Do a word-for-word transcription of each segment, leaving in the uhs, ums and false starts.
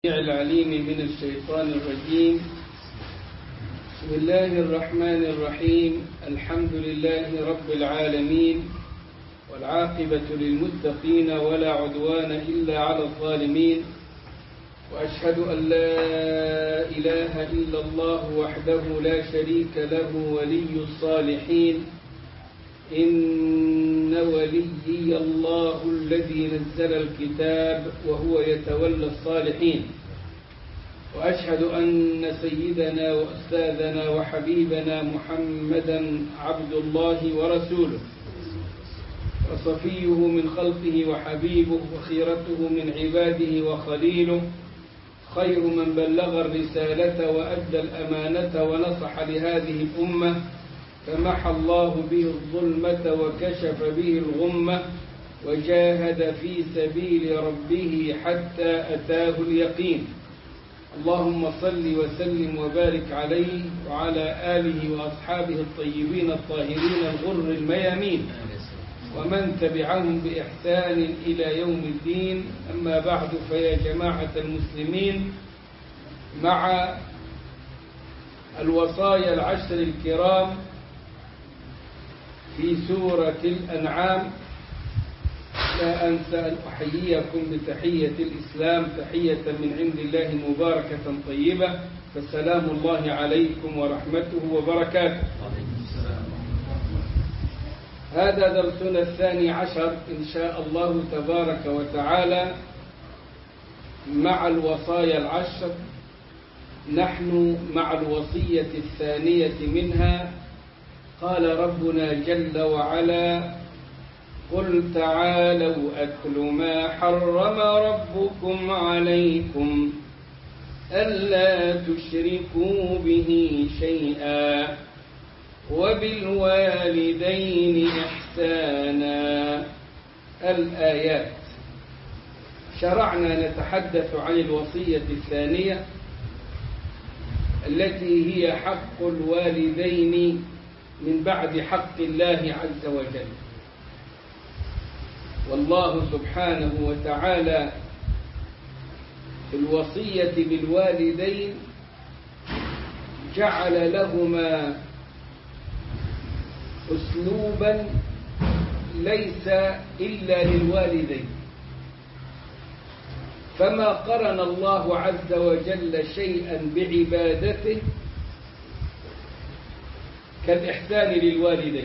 العليم من الشيطان الرجيم. بسم الله الرحمن الرحيم. الحمد لله رب العالمين، والعاقبة للمتقين ولا عدوان إلا على الظالمين، وأشهد أن لا إله إلا الله وحده لا شريك له ولي الصالحين. إن وليي الله الذي نزل الكتاب وهو يتولى الصالحين. وأشهد أن سيدنا وأستاذنا وحبيبنا محمدا عبد الله ورسوله، وصفيه من خلقه وحبيبه، وخيرته من عباده وخليله، خير من بلغ الرسالة وأدى الأمانة ونصح لهذه الأمة، فمحى الله به الظلمة وكشف به الغمة، وجاهد في سبيل ربه حتى أتاه اليقين. اللهم صل وسلم وبارك عليه وعلى آله وأصحابه الطيبين الطاهرين الغر الميامين، ومن تبعهم بإحسان إلى يوم الدين. أما بعد، فيا جماعة المسلمين، مع الوصايا العشر الكرام في سورة الأنعام، لا أنسى أن أحييكم بتحية الإسلام، تحية من عند الله مباركة طيبة، فسلام الله عليكم ورحمته وبركاته. هذا درسنا الثاني عشر إن شاء الله تبارك وتعالى مع الوصايا العشر. نحن مع الوصية الثانية منها. قال ربنا جل وعلا: قل تعالوا أتل ما حرم ربكم عليكم ألا تشركوا به شيئا وبالوالدين إحسانا. الآيات. شرعنا نتحدث عن الوصية الثانية التي هي حق الوالدين من بعد حق الله عز وجل. والله سبحانه وتعالى في الوصية بالوالدين جعل لهما أسلوبا ليس إلا للوالدين، فما قرن الله عز وجل شيئا بعبادته كالإحسان للوالدين،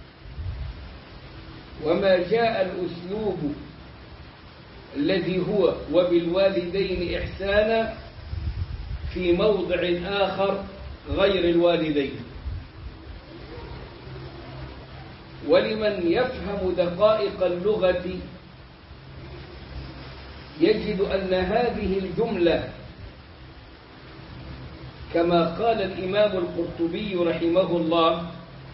وما جاء الأسلوب الذي هو وبالوالدين إحسانا في موضع آخر غير الوالدين. ولمن يفهم دقائق اللغة يجد أن هذه الجملة كما قال الإمام القرطبي رحمه الله: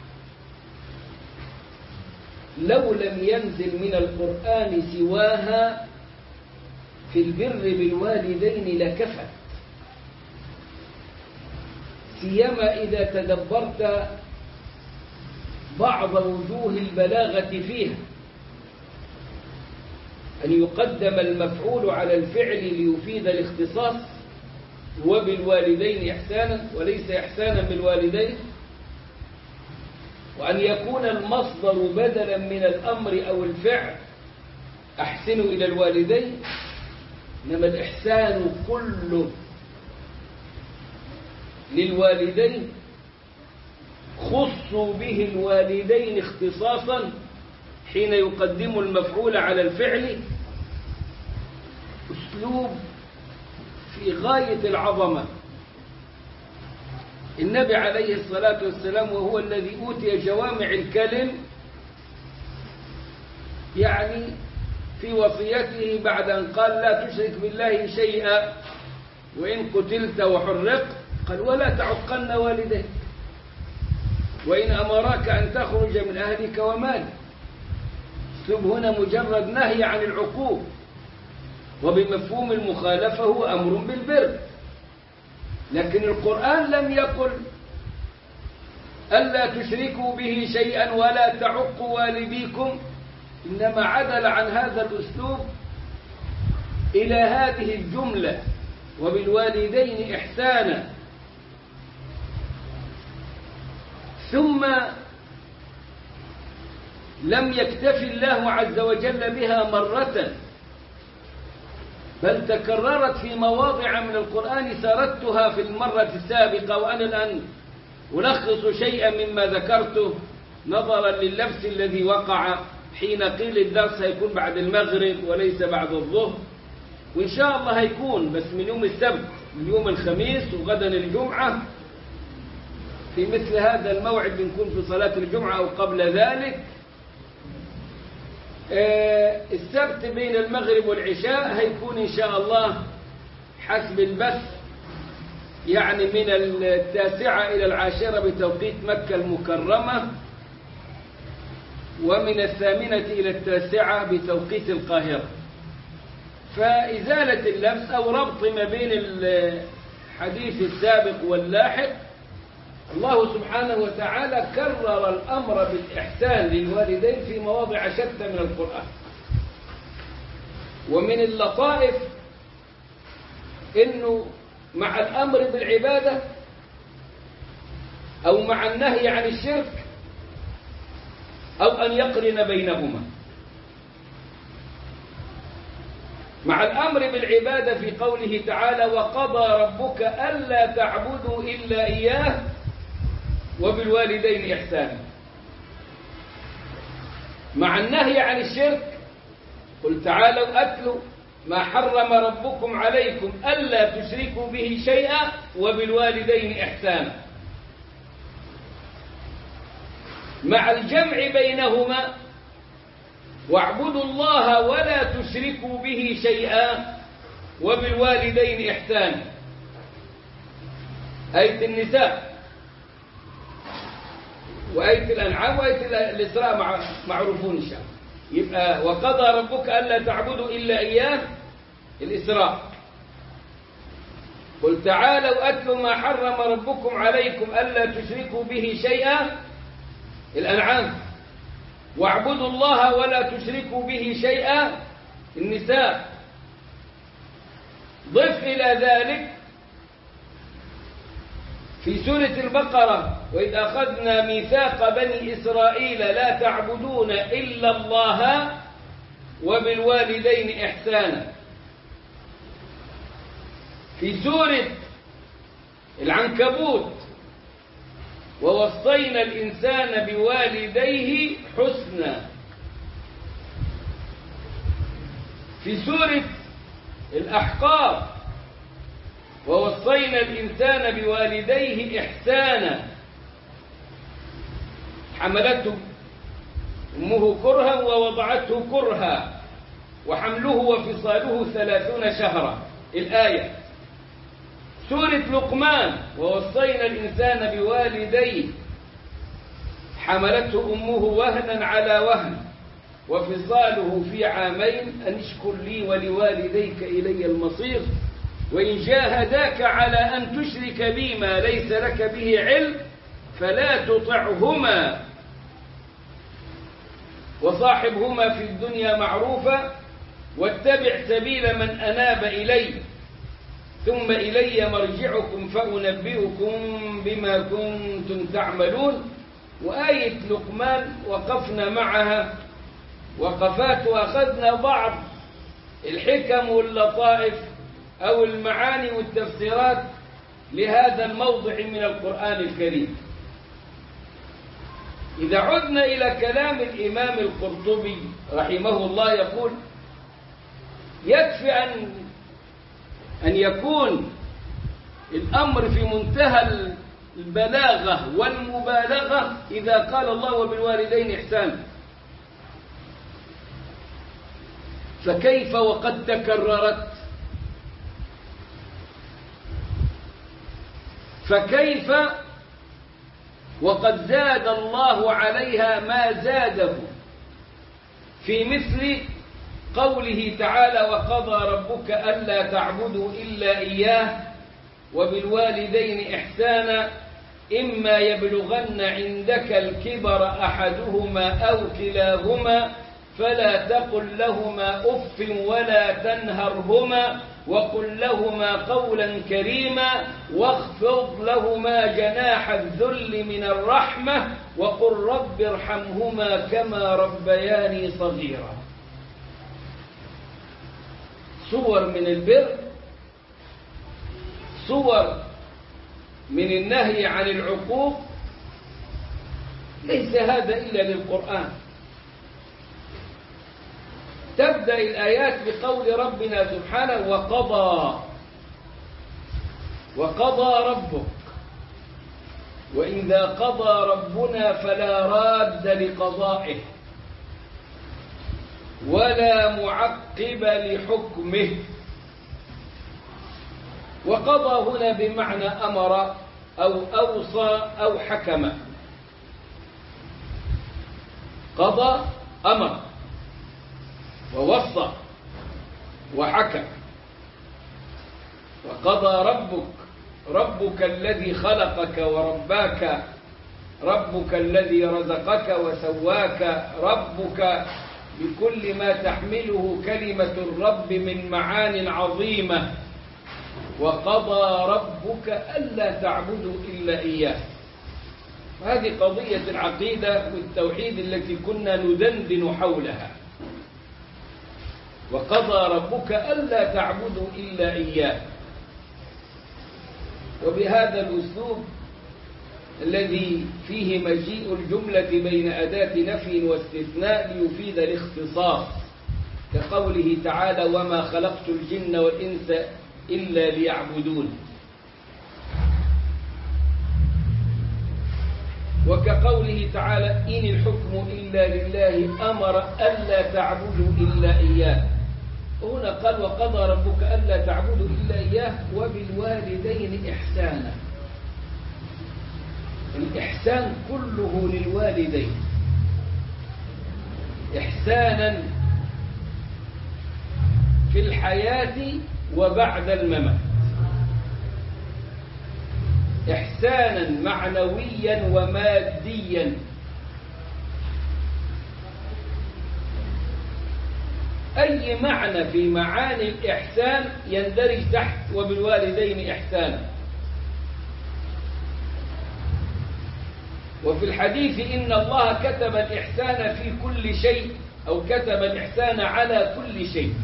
لو لم ينزل من القرآن سواها في البر بالوالدين لكفت، سيما إذا تدبرت بعض وجوه البلاغة فيها، أن يقدم المفعول على الفعل ليفيد الاختصاص وبالوالدين إحسانا وليس إحسانا بالوالدين، وأن يكون المصدر بدلا من الأمر أو الفعل أحسنوا إلى الوالدين، إنما الإحسان كله للوالدين، خصوا به الوالدين اختصاصا حين يقدم المفعول على الفعل. أسلوب في غاية العظمة. النبي عليه الصلاة والسلام وهو الذي أوتي جوامع الكلم، يعني في وصيته بعد أن قال لا تشرك بالله شيئا وإن قتلت وحرقت، قال ولا تعقن والديك وإن أمراك أن تخرج من أهلك ومالك. أسلوب هنا مجرد نهي عن العقوق، وبمفهوم المخالفة هو أمر بالبر. لكن القرآن لم يقل ألا تشركوا به شيئا ولا تعقوا والديكم، إنما عدل عن هذا الأسلوب إلى هذه الجملة وبالوالدين إحسانا. ثم لم يكتف الله عز وجل بها مرة، بل تكررت في مواضع من القرآن سردتها في المرة السابقة، وأنا الآن ألخص شيئا مما ذكرته نظرا لللبس الذي وقع حين قيل الدرس هيكون بعد المغرب وليس بعد الظهر، وإن شاء الله هيكون بس من يوم السبت من يوم الخميس، وغدا الجمعة في مثل هذا الموعد بنكون في صلاة الجمعة أو قبل ذلك. السبت بين المغرب والعشاء هيكون إن شاء الله حسب البث يعني من التاسعة إلى العاشرة بتوقيت مكة المكرمة، ومن الثامنة إلى التاسعة بتوقيت القاهرة. فإزالة اللبس أو ربط ما بين الحديث السابق واللاحق، الله سبحانه وتعالى كرر الأمر بالإحسان للوالدين في مواضع شتى من القرآن. ومن اللطائف إنه مع الأمر بالعبادة أو مع النهي عن الشرك أو أن يقرن بينهما. مع الأمر بالعبادة في قوله تعالى وقضى ربك ألا تعبدوا إلا إياه وبالوالدين إحسانا. مع النهي عن الشرك قل تعالوا أتلوا ما حرم ربكم عليكم ألا تشركوا به شيئا وبالوالدين إحسانا. مع الجمع بينهما واعبدوا الله ولا تشركوا به شيئا وبالوالدين إحسانا. آية النساء وآية الأنعام وآية الإسراء معروفون إن شاء الله. يبقى وقضى ربك ألا تعبدوا إلا إياه الإسراء. قل تعالوا أتلوا ما حرم ربكم عليكم ألا تشركوا به شيئا الأنعام. واعبدوا الله ولا تشركوا به شيئا النساء. ضف إلى ذلك في سورة البقرة وإذ أخذنا ميثاق بني إسرائيل لا تعبدون إلا الله وبالوالدين إحسانا. في سورة العنكبوت ووصينا الإنسان بوالديه حسنا. في سورة الأحقاف ووصينا الإنسان بوالديه إحسانا حملته أمه كرها ووضعته كرها وحمله وفصاله ثلاثون شهرا الآية. سورة لقمان ووصينا الإنسان بوالديه حملته أمه وهنا على وهن وفصاله في عامين أن اشكر لي ولوالديك إلي المصير وإن جاهداك على أن تشرك بي ما ليس لك به علم فلا تطعهما وصاحبهما في الدنيا معروفا واتبع سبيل من أناب إلي ثم إلي مرجعكم فأنبئكم بما كنتم تعملون. وآية لقمان وقفنا معها وقفات وأخذنا بعض الحكم واللطائف أو المعاني والتفسيرات لهذا الموضع من القرآن الكريم. إذا عدنا إلى كلام الإمام القرطبي رحمه الله يقول يكفي أن أن يكون الأمر في منتهى البلاغة والمبالغة إذا قال الله وبالوالدين إحسانا، فكيف وقد تكررت؟ فكيف وقد زاد الله عليها ما زاده في مثل قوله تعالى وقضى ربك ألا تعبدوا إلا إياه وبالوالدين إحسانا إما يبلغن عندك الكبر أحدهما أو كلاهما فلا تقل لهما أف ولا تنهرهما وقل لهما قولا كريما واخفض لهما جناح الذل من الرحمة وقل رب ارحمهما كما ربياني صغيرا. صور من البر، صور من النهي عن العقوق، ليس هذا إلا للقرآن. تبدأ الآيات بقول ربنا سبحانه وقضى وقضى ربك، وإذا قضى ربنا فلا راد لقضائه ولا معقب لحكمه. وقضى هنا بمعنى أمر أو أوصى أو حكم. قضى أمر ووصى وحكم. وقضى ربك، ربك الذي خلقك ورباك، ربك الذي رزقك وسواك، ربك بكل ما تحمله كلمة الرب من معان عظيمة. وقضى ربك ألا تعبدوا إلا إياه. هذه قضية العقيدة والتوحيد التي كنا ندندن حولها. وقضى ربك ألا تعبدوا إلا إياه. وبهذا الأسلوب الذي فيه مجيء الجملة بين أداة نفي واستثناء ليفيد الاختصاص، كقوله تعالى وما خلقت الجن والإنس إلا ليعبدون، وكقوله تعالى إن الحكم إلا لله أمر ألا تعبدوا إلا إياه. هنا قال وقضى ربك ألا تعبدوا إلا إياه وبالوالدين إحسانا. الإحسان كله للوالدين، إحسانا في الحياة وبعد الممات، إحسانا معنويا وماديا. أي معنى في معاني الإحسان يندرج تحت وبالوالدين إحسانا. وفي الحديث إن الله كتب الإحسان في كل شيء، أو كتب الإحسان على كل شيء.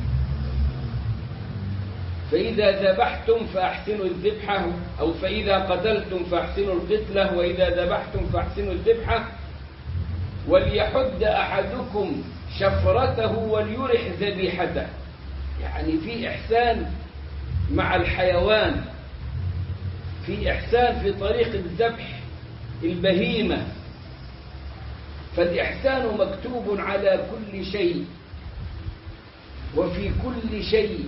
فإذا ذبحتم فأحسنوا الذبحة، أو فإذا قتلتم فأحسنوا القتلة، وإذا ذبحتم فأحسنوا الذبحة، وليحد أحدكم شفرته وليرح ذبيحته. يعني في إحسان مع الحيوان، في إحسان في طريق الذبح البهيمة. فالإحسان مكتوب على كل شيء وفي كل شيء.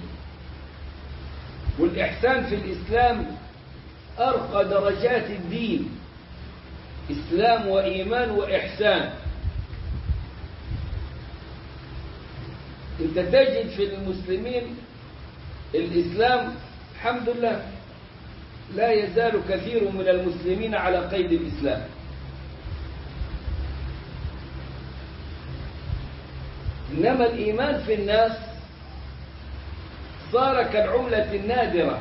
والإحسان في الإسلام أرقى درجات الدين، إسلام وإيمان وإحسان. أنت تجد في المسلمين الإسلام الحمد لله لا يزال كثير من المسلمين على قيد الإسلام، إنما الإيمان في الناس صار كالعملة النادرة.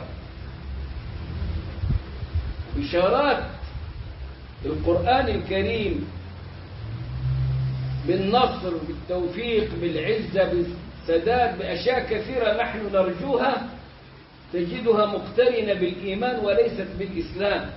إشارات القرآن الكريم بالنصر، بالتوفيق، بالعزة، بالسداد، بأشياء كثيرة نحن نرجوها تجدها مقترنة بالإيمان وليست بالإسلام.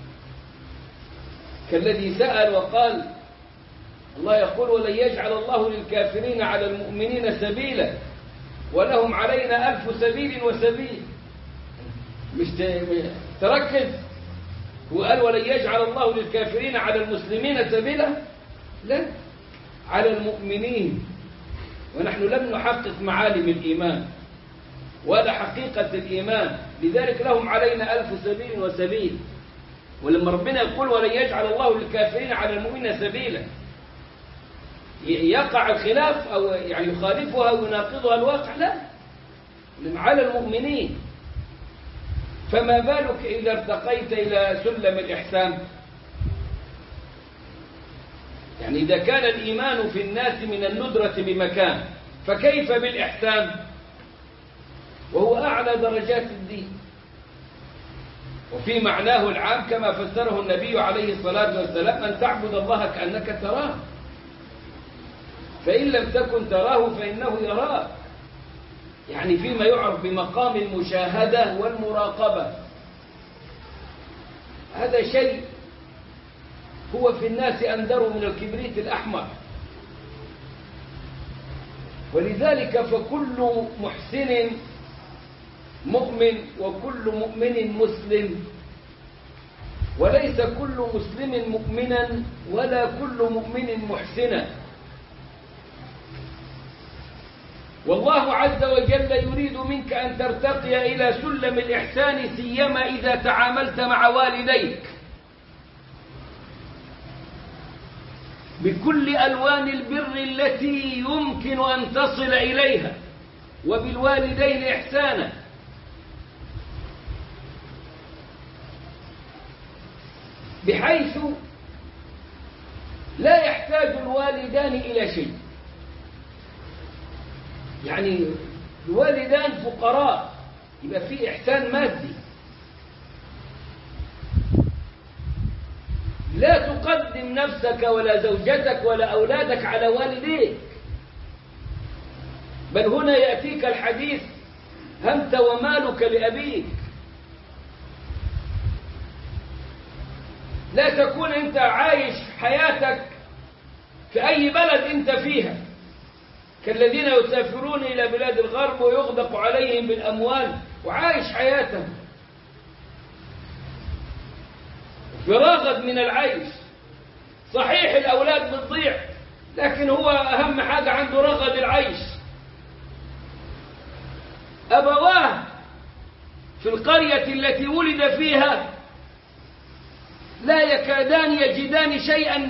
كالذي سأل وقال الله يقول ولن يجعل الله للكافرين على المؤمنين سبيلا ولهم علينا ألف سبيل وسبيل. مش تركز، وقال ولن يجعل الله للكافرين على المسلمين سبيلا، لا، على المؤمنين. ونحن لم نحقق معالم الإيمان ولا حقيقة الإيمان، لذلك لهم علينا ألف سبيل وسبيل. ولما ربنا يقول ولن يجعل الله للكافرين على المؤمنين سبيلا، يقع الخلاف أو يعني يخالفها ويناقضها الواقع، لا، على المؤمنين. فما بالك إذا ارتقيت إلى سلم الإحسان؟ يعني إذا كان الإيمان في الناس من الندرة بمكان، فكيف بالإحسان؟ وهو أعلى درجات الدين، وفي معناه العام كما فسره النبي عليه الصلاة والسلام أن تعبد الله كأنك تراه، فإن لم تكن تراه فإنه يراك، يعني فيما يعرف بمقام المشاهدة والمراقبة. هذا شيء هو في الناس أندر من الكبريت الأحمر. ولذلك فكل محسن مؤمن وكل مؤمن مسلم، وليس كل مسلم مؤمنا ولا كل مؤمن محسنا. والله عز وجل يريد منك أن ترتقي إلى سلم الإحسان، سيما إذا تعاملت مع والديك بكل ألوان البر التي يمكن أن تصل إليها، وبالوالدين إحسانا. بحيث لا يحتاج الوالدان إلى شيء، يعني الوالدان فقراء، يبقى في إحسان مادي. لا تقدم نفسك ولا زوجتك ولا أولادك على والديك، بل هنا يأتيك الحديث أنت ومالك لأبيك. لا تكون أنت عايش حياتك في أي بلد أنت فيها، كالذين يسافرون إلى بلاد الغرب ويغدق عليهم بالأموال وعايش حياتهم في رغد من العيش. صحيح الأولاد بتضيع، لكن هو أهم حاجة عنده رغد العيش. أبواه في القرية التي ولد فيها لا يكادان يجدان شيئا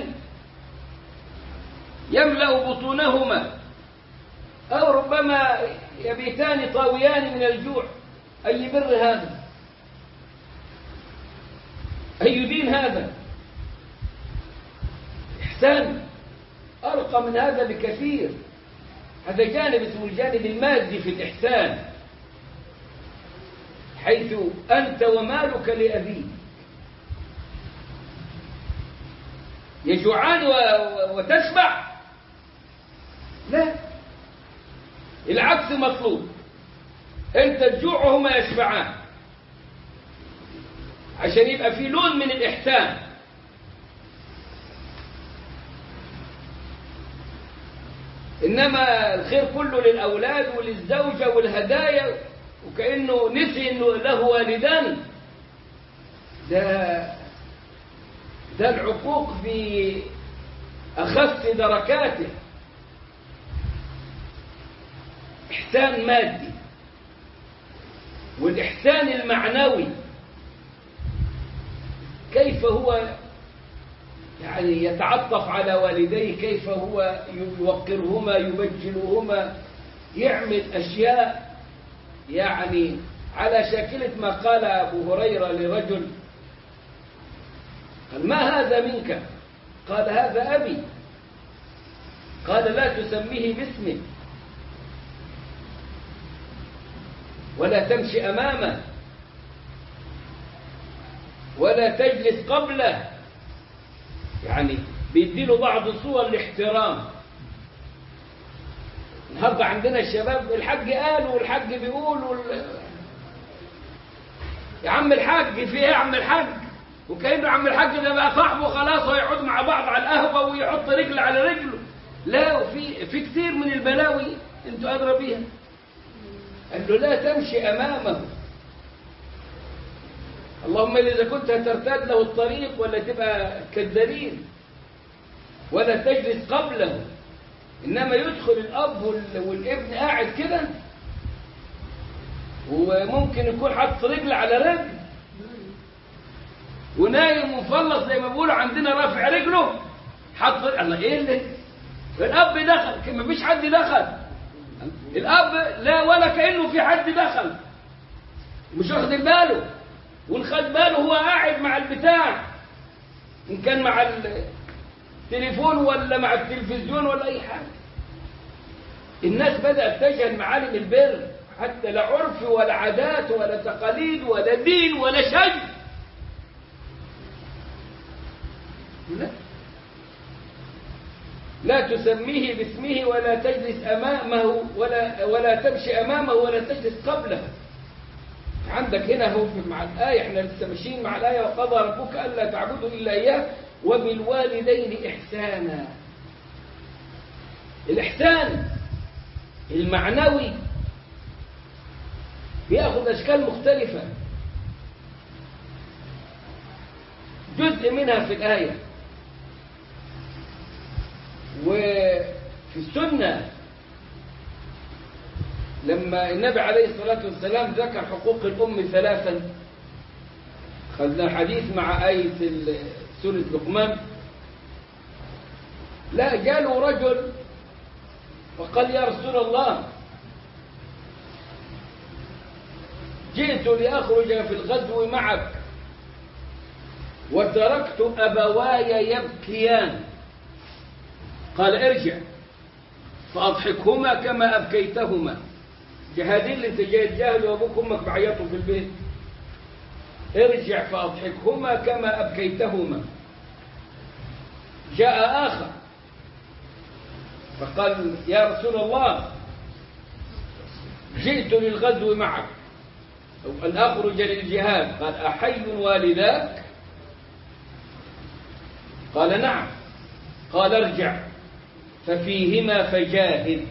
يملأ بطونهما، أو ربما يبيتان طاويان من الجوع. أي بر هذا؟ أي دين هذا؟ إحسان أرقى من هذا بكثير. هذا جانب اسمه الجانب المادي في الإحسان، حيث أنت ومالك لأبيك يجوعان وتشبع؟ لا، العكس مطلوب، أنت تجوع وهما يشبعان، عشان يبقى في لون من الإحسان. إنما الخير كله للأولاد وللزوجة والهدايا، وكأنه نسي إنه له والدان. ده ده العقوق في أخف دركاته. إحسان مادي، والإحسان المعنوي كيف هو يعني يتعطف على والديه، كيف هو يوقرهما يبجلهما، يعمل أشياء يعني على شاكلة ما قال أبو هريرة لرجل، قال ما هذا منك؟ قال هذا أبي. قال لا تسميه باسمه ولا تمشي أمامه ولا تجلس قبله. يعني بيديله بعض صور الاحترام. النهارده عندنا الشباب الحاج قال والحاج بيقول وال... يا عم الحاج في ايه يا عم الحاج؟ وكأنه عم الحاج ده بقى صاحبه خلاص، ويقعد مع بعض على القهوة ويحط رجل على رجله. لا، وفي في كثير من البلاوي انتوا أدرى بيها. قال له لا تمشي أمامه، اللهم إذا كنت هترتاد له الطريق ولا تبقى كالدليل، ولا تجلس قبله. إنما يدخل الأب والابن قاعد كده، وممكن يكون حاطط رجل على رجل ونايم ومفلص زي ما بيقولوا عندنا، رافع رجله حط. الله ايه اللي الاب دخل؟ ما فيش حد دخل. الاب لا ولا كانه في حد دخل، مش واخد باله. والخد باله هو قاعد مع البتاع، ان كان مع التليفون ولا مع التلفزيون ولا اي حاجه. الناس بدات تجهل معالم البر حتى لا عرف ولا عادات ولا تقاليد ولا دين ولا شيء. لا لا تسميه باسمه ولا تجلس أمامه ولا ولا تمشي أمامه ولا تجلس قبله. عندك هنا هو مع الآية، احنا لسه ماشيين مع الآية وقضى ربك ألا تعبدوا إلا إياه وبالوالدين إحسانا. الإحسان المعنوي بيأخذ أشكال مختلفة، جزء منها في الآية وفي السنة لما النبي عليه الصلاة والسلام ذكر حقوق الأم ثلاثا. خذنا الحديث مع آية سورة لقمان. لا جاله رجل وقال يا رسول الله جئت لأخرج في الغزو معك وتركت أبواي يبكيان. قال ارجع فأضحكهما كما أبكيتهما. جهادين اللي انت جاي تجاهد وابوك وامك بعيطوا في البيت. ارجع فأضحكهما كما أبكيتهما. جاء آخر فقال يا رسول الله جئت للغزو معك أو أن أخرج للجهاد. قال أحي والداك؟ قال نعم. قال ارجع ففيهما فجاهد.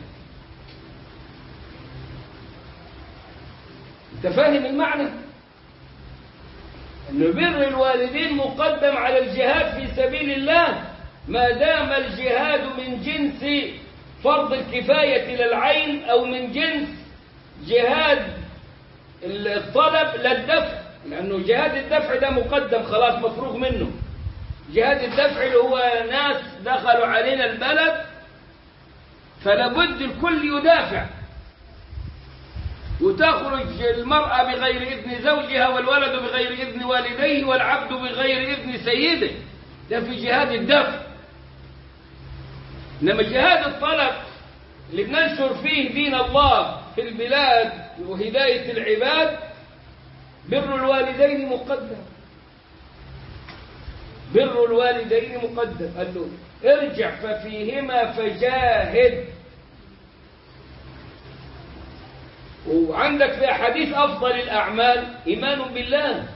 انت فاهم المعنى؟ أن بر الوالدين مقدم على الجهاد في سبيل الله ما دام الجهاد من جنس فرض الكفاية للعين أو من جنس جهاد الطلب للدفع، لأنه جهاد الدفع ده مقدم خلاص مفروغ منه. جهاد الدفع اللي هو ناس دخلوا علينا البلد فلابد الكل يدافع، وتخرج المرأة بغير إذن زوجها والولد بغير إذن والديه والعبد بغير إذن سيده. ده في جهاد الدفع. إنما جهاد الطلب اللي بننشر فيه دين الله في البلاد وهداية العباد بر الوالدين مقدم. بر الوالدين مقدم. قال له ارجع ففيهما فجاهد. وعندك في أحاديث أفضل الأعمال إيمان بالله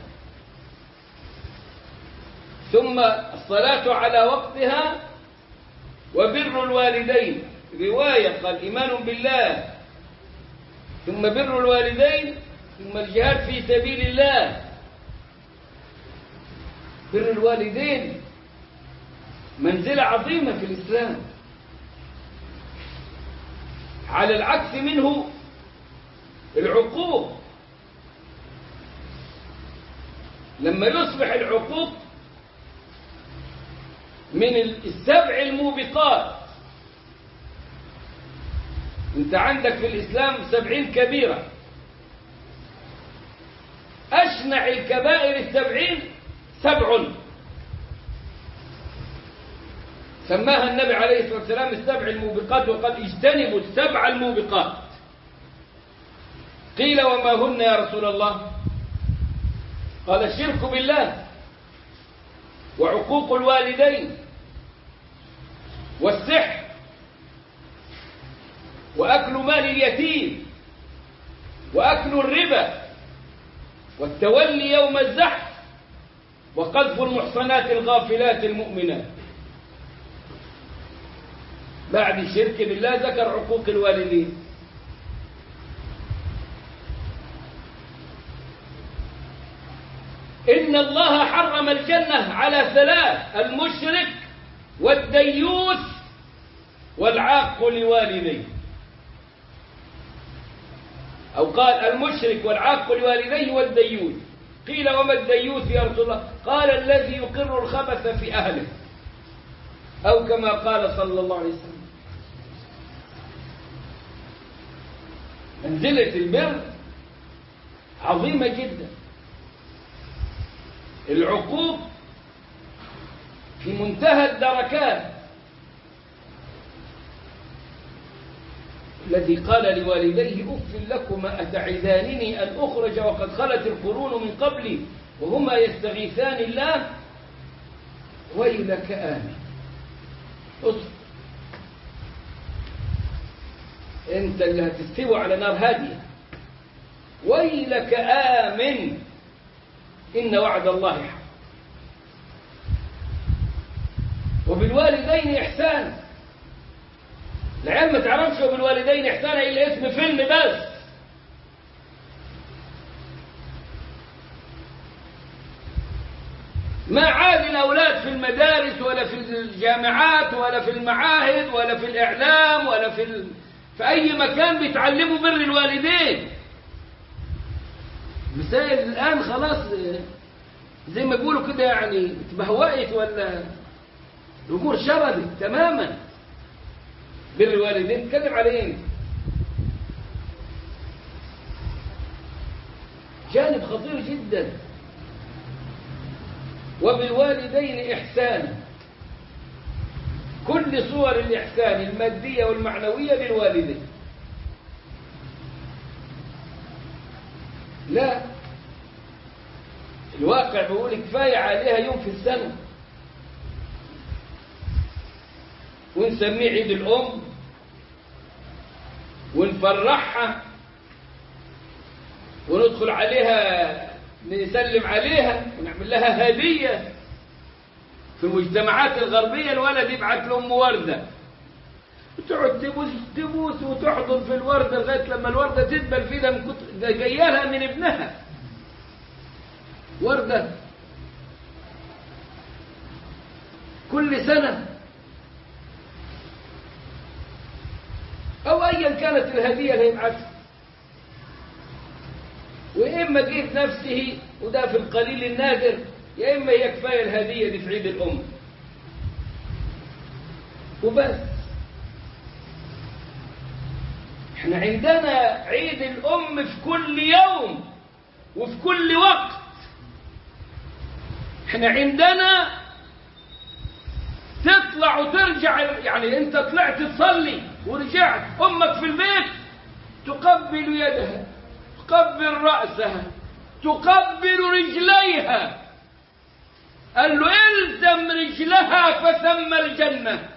ثم الصلاة على وقتها وبر الوالدين. رواية قال إيمان بالله ثم بر الوالدين ثم الجهاد في سبيل الله. بر الوالدين منزلة عظيمة في الإسلام، على العكس منه العقوق. لما يصبح العقوق من السبع الموبقات، انت عندك في الإسلام سبعين كبيرة، أشنع الكبائر السبعين سبع سماها النبي عليه الصلاة والسلام السبع الموبقات وقد اجتنبوا السبع الموبقات. قيل وما هن يا رسول الله؟ قال الشرك بالله وعقوق الوالدين والسحر وأكل مال اليتيم وأكل الربا والتولي يوم الزحف وقذف المحصنات الغافلات المؤمنات. بعد الشرك بالله ذكر عقوق الوالدين. إن الله حرم الجنة على ثلاث: المشرك والديوث والعاق لوالديه. أو قال المشرك والعاق لوالديه والديوث. قيل وما الديوث يا رسول الله؟ قال الذي يقر الخبث في أهله، أو كما قال صلى الله عليه وسلم. منزلة البر عظيمة جدا. العقوق في منتهى الدركات. الذي قال لوالديه أف لكما أتعدانني أن أخرج وقد خلت القرون من قبلي وهما يستغيثان الله ويلك آمن. اصبر، أنت اللي هتستوي على نار هادية. ويلك آمن إن وعد الله حق. وبالوالدين إحسان. العيال ما تعرفش وبالوالدين إحسان إلا اسم فيلم بس. ما عاد الأولاد في المدارس ولا في الجامعات ولا في المعاهد ولا في الإعلام ولا في ال... في أي مكان بيتعلموا بر الوالدين. مسائل الآن خلاص زي ما يقولوا كده يعني اتبهوأت ولا الأمور شردت تماما. بر الوالدين تكذب عليهم. جانب خطير جدا. وبالوالدين إحسانا. كل صور الإحسان المادية والمعنوية للوالدين. لا، الواقع بيقول كفاية عليها يوم في السنة ونسميه عيد الأم ونفرحها وندخل عليها نسلم عليها ونعمل لها هدية. في المجتمعات الغربية الولد يبعث لأم وردة وتقعد تبوس تبوس وتحضن في الوردة لغاية لما الوردة تدبل في ده من كتر ده جايالها من ابنها وردة كل سنة أو أيا كانت الهدية اللي يبعثها. وإما جيت نفسه وده في القليل النادر يا إما هي كفاية الهدية دي في عيد الأم وبس. احنا عندنا عيد الأم في كل يوم وفي كل وقت. احنا عندنا تطلع وترجع، يعني انت طلعت تصلي ورجعت أمك في البيت تقبل يدها تقبل رأسها تقبل رجليها. قال له الزم رجلها فثم الجنة.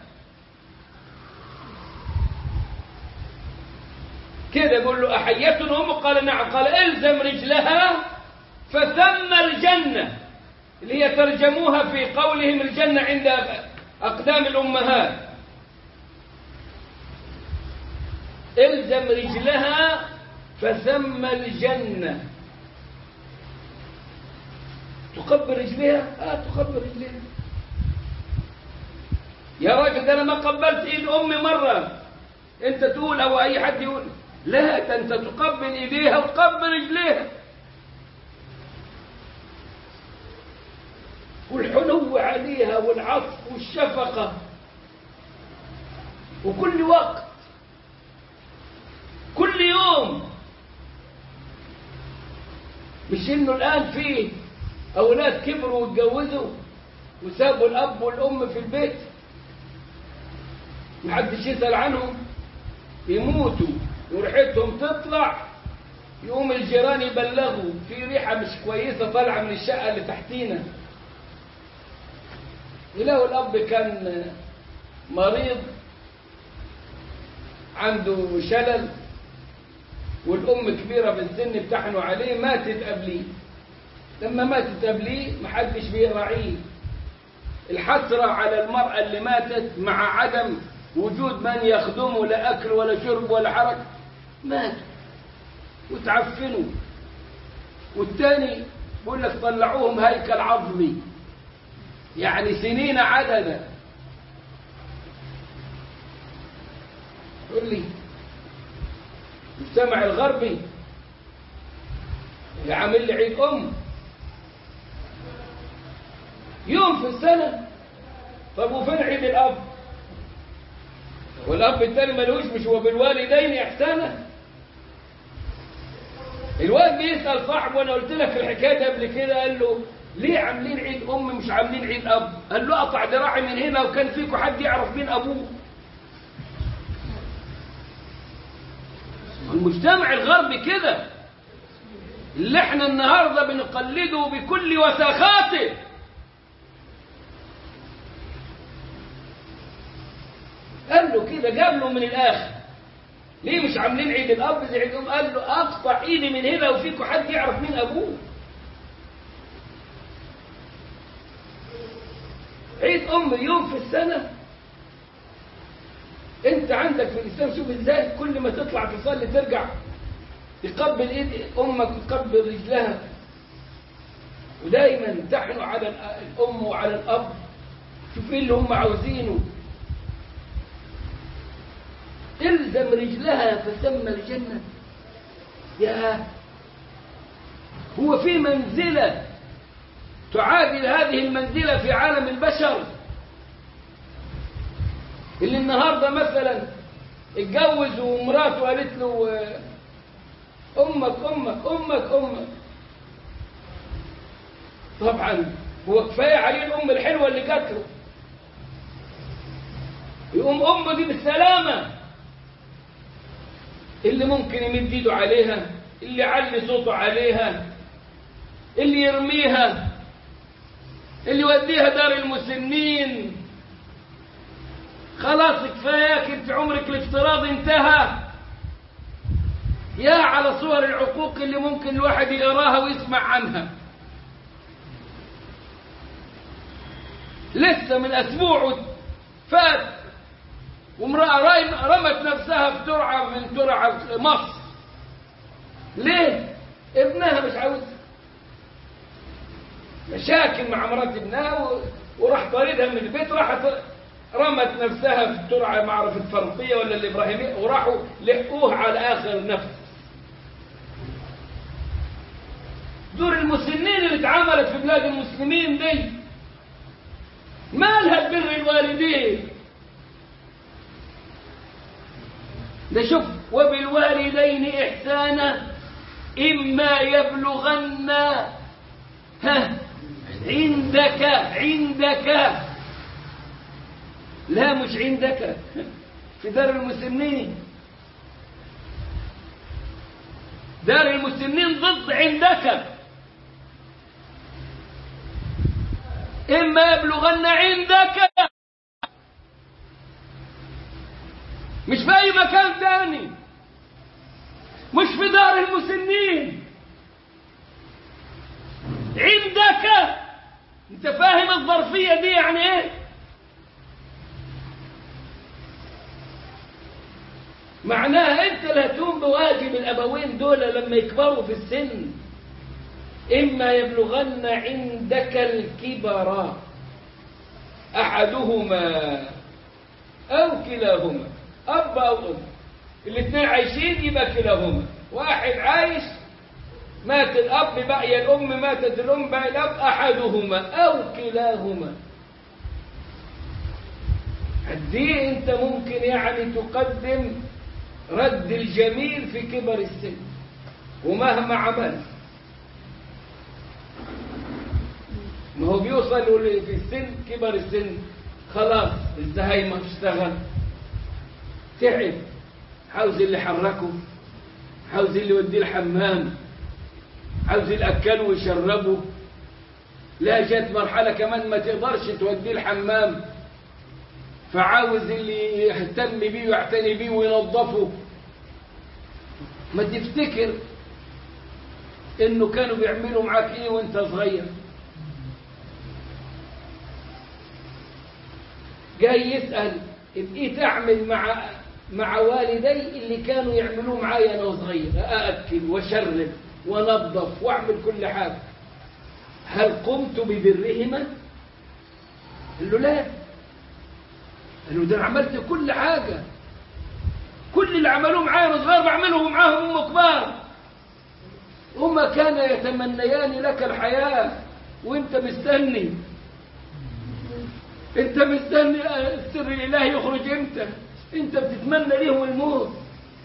كده يقول له أحيتنا أمك؟ قال نعم. قال الزم رجلها فثم الجنة، اللي هي ترجموها في قولهم الجنة عند أقدام الأمهات. الزم رجلها فثم الجنة. تقبل رجليها؟ آه تقبل رجليها. يا راجل ده أنا ما قبلت إيد أمي مرة. أنت تقول أو أي حد يقول لا، ده أنت تقبل إيديها وتقبل رجليها. والحنو عليها والعطف والشفقة وكل وقت كل يوم. مش إنه الآن فيه أولاد كبروا واتجوزوا وسابوا الأب والأم في البيت محدش يسأل عنهم، يموتوا وريحتهم تطلع يقوم الجيران يبلغوا في ريحة مش كويسة طالعة من الشقة اللي تحتينا. يلاقوا الأب كان مريض عنده شلل والأم كبيرة بالسن بتحنوا عليه ماتت قبليه. لما ماتت قبليه محدش بيراعيه. الحسرة على المرأة اللي ماتت مع عدم وجود من يخدمه لا أكل ولا شرب ولا حركة. ماتوا وتعفنوا. والتاني بيقول لك طلعوهم هيكل عظمي يعني سنين عددا. قل لي المجتمع الغربي اللي عامل لي عيد أم يوم في السنة. طب وفين عيد الأب؟ والأب التاني ملوش مش هو بالوالدين إحسانا؟ الواد بيسأل صاحبه وأنا قلت لك الحكاية دي قبل كده، قال له ليه عاملين عيد أم مش عاملين عيد أب؟ قال له أقطع ذراعي من هنا وكان فيكم حد يعرف مين أبوه. المجتمع الغربي كده اللي احنا النهاردة بنقلده بكل وساخاته. قال له كده، جاب له من الآخر، ليه مش عاملين عيد الأب زي عيد الأم؟ قال له أقطع إيدي من هنا وفيكم حد يعرف مين أبوه. عيد أم يوم في السنة. أنت عندك في الإسلام شوف إزاي كل ما تطلع تصلي ترجع تقبل إيد أمك وتقبل رجلها، ودايما تحنوا على الأم وعلى الأب. شوف إيه اللي هم عاوزينه، الزم رجلها فسمى الجنة. يا هو في منزلة تعادل هذه المنزلة في عالم البشر؟ اللي النهاردة مثلا اتجوز ومراته قالت له أمك أمك أمك أمك، طبعا هو كفاية عليه الأم الحلوة اللي جات له، يقوم أمه دي بالسلامة. اللي ممكن يمد ايده عليها، اللي يعلي صوته عليها، اللي يرميها، اللي يوديها دار المسنين. خلاص كفاياك، انت عمرك الافتراضي انتهى. يا على صور العقوق اللي ممكن الواحد يقراها ويسمع عنها. لسه من اسبوع فات وامرأة رمت نفسها في ترعة من ترع مصر. ليه؟ ابنها مش عاوز، مشاكل مع مرات ابنها وراح طاردها من البيت، راحت رمت نفسها في الترعة، ما اعرف الفرنسية ولا الإبراهيمية، وراحوا لحقوها على آخر نفس. دور المسنين اللي اتعملت في بلاد المسلمين دي مالها بر الوالدين؟ ده شوف، وبالوالدين إحسانا إما يبلغن ها عندك عندك لا مش عندك، في دار المسنين. دار المسنين ضد عندك. إما يبلغن عندك، مش في أي مكان تاني، مش في دار المسنين، عندك. انت فاهم الظرفية دي يعني ايه؟ معناها انت لا تقوم بواجب الابوين دول لما يكبروا في السن. اما يبلغن عندك الكبر احدهما او كلاهما، اب او ام، الاثنين عايشين يبقى كلاهما. واحد عايش مات الاب بقي الام، ماتت الام بقي الاب، احدهما او كلاهما. دي انت ممكن يعني تقدم رد الجميل في كبر السن ومهما عمل. ما هو بيوصل في السن، كبر السن خلاص الزهايمر اشتغل، تعب، عاوز اللي يحركه، عاوز اللي يوديه الحمام، عاوز اللي ياكله ويشربه. لا جت مرحله كمان ما تقدرش توديه الحمام، فعاوز اللي يهتم بيه ويعتني بيه وينظفه. ما تفتكر انه كانوا بيعملوا معاك ايه وانت صغير؟ جاي يسأل بقيت اعمل مع مع والدي اللي كانوا يعملوه معايا انا صغير، ااكل واشرب وانظف واعمل كل حاجه، هل قمت ببرهما؟ قال له لا. قال له ده انا عملت كل حاجه، كل اللي عملوه معايا وانا صغير بعمله معاهم هم كبار. هما كان يتمنيان لك الحياه وانت مستني، انت مستني السر الالهي يخرج امتى؟ انت بتتمنى ليهم الموت.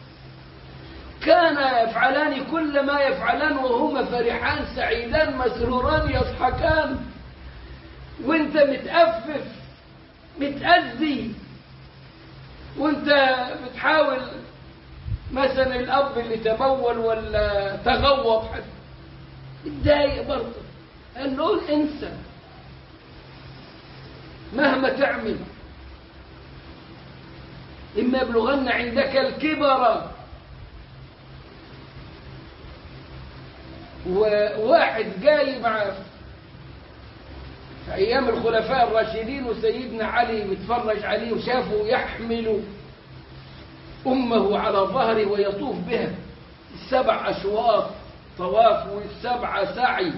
كان يفعلان كل ما يفعلان وهما فرحان سعيدان مسروران يضحكان، وانت متأفف متأذي، وانت بتحاول مثلا الأب اللي تبول ولا تغوط حتى اتضايق برضه. قال له انسى مهما تعمل، إما يبلغن عندك الكبر. وواحد جاي مع في أيام الخلفاء الراشدين وسيدنا علي متفرج عليه وشافه يحمل أمه على ظهره ويطوف بها السبع أشواط طواف والسبع سعي،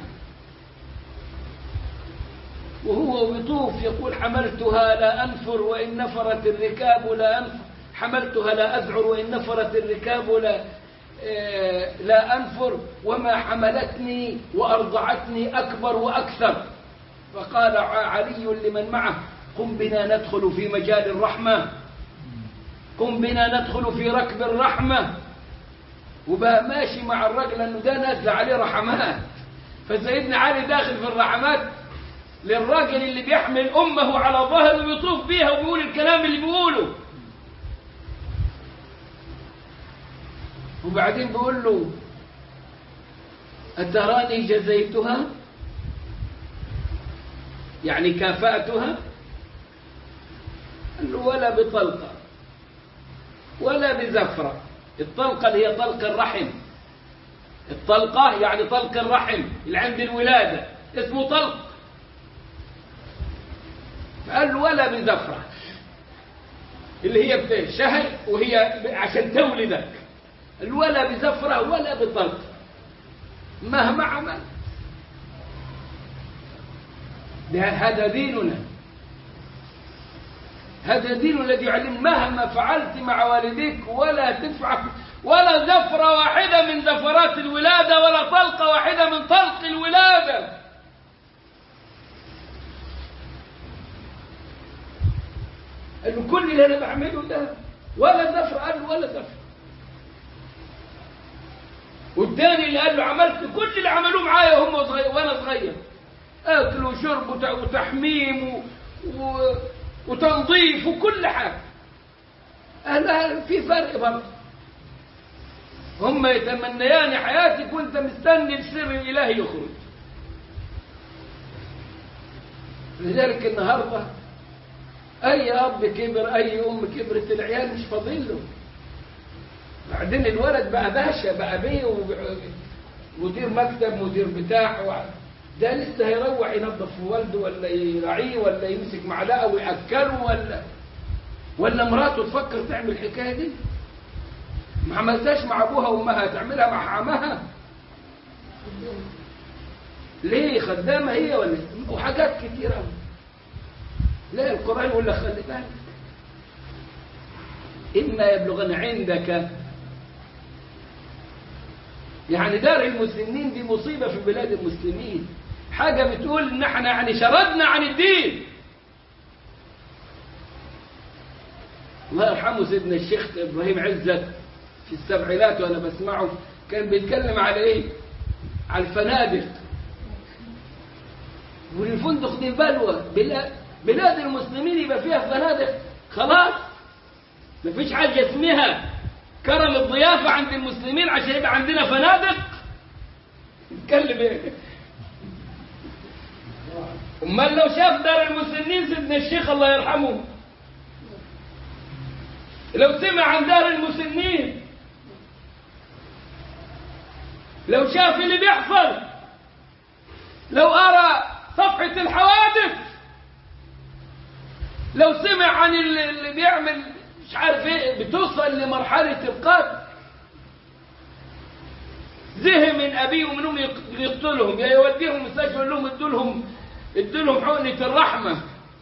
وهو بيطوف يقول حملتها لا أنفر وإن نفرت الركاب لا أنفر، حملتها لا أذعر وإن نفرت الركاب لا لا أنفر، وما حملتني وأرضعتني أكبر وأكثر. فقال علي لمن معه قم بنا ندخل في مجال الرحمة، قم بنا ندخل في ركب الرحمة. وبقى ماشي مع الرجل لأنه ده نازل عليه رحمات، فسيدنا علي داخل في الرحمات للراجل اللي بيحمل أمه على ظهره ويطوف بيها وبيقول الكلام اللي بيقوله. وبعدين بيقول له أتراني جزيتها، يعني كافأتها؟ قال له ولا بطلقة ولا بزفرة. الطلقة اللي هي طلق الرحم، الطلقة يعني طلق الرحم اللي عند الولادة اسمه طلق. قال له ولا بزفرة اللي هي شهر وهي عشان تولدك، ولا بزفرة ولا بطلق مهما عمل. هذا ديننا، هذا دين الذي يعلم مهما فعلت مع والديك ولا تفعل ولا زفرة واحدة من زفرات الولادة ولا طلقة واحدة من طلق الولادة. قال له كل اللي أنا بعمله ده ولا زفرة، قال له ولا زفرة. والتاني اللي قال له عملت كل اللي عملوه معايا هم وانا صغير، اكل وشرب وتحميم و... و... وتنظيف وكل حاجه. قال في فرق برضه، هم يتمنيان حياتك وانت مستني السر الالهي يخرج. لذلك النهارده اي اب كبر اي ام كبرت العيال مش فاضل له. بعدين الولد بقى باشا بقى بيه ومدير مكتب مدير بتاع، ده لسه هيروح ينظف في والده ولا يراعيه ولا يمسك معلقه وياكله ولا ولا مراته تفكر تعمل الحكايه دي؟ ما عملتهاش مع ابوها وامها تعملها مع عمها؟ ليه خدامه هي ولا وحاجات كتيره قوي. لا القران يقول لك خلي بالك اما يبلغن عندك، يعني دار المسلمين دي مصيبة في بلاد المسلمين، حاجة بتقول ان احنا يعني شردنا عن الدين. الله يرحمه سيدنا الشيخ إبراهيم عزت في السبعينات وانا بسمعه كان بيتكلم على ايه؟ على الفنادق. والفندق دي بلوى، بلاد المسلمين يبقى فيها فنادق خلاص مفيش حاجة اسمها كرم الضيافة عند المسلمين عشان يبقى عندنا فنادق. نتكلم ايه؟ امال لو شاف دار المسنين سيدنا الشيخ الله يرحمه، لو سمع عن دار المسنين، لو شاف اللي بيحصل، لو أرى صفحة الحوادث، لو سمع عن اللي بيعمل مش عارف ايه، بتوصل لمرحلة القتل، زهق من أبيه ومن أمه يقتلهم، يا يوديهم مستشفى يقول لهم ادوا لهم ادوا لهم حقنة الرحمة.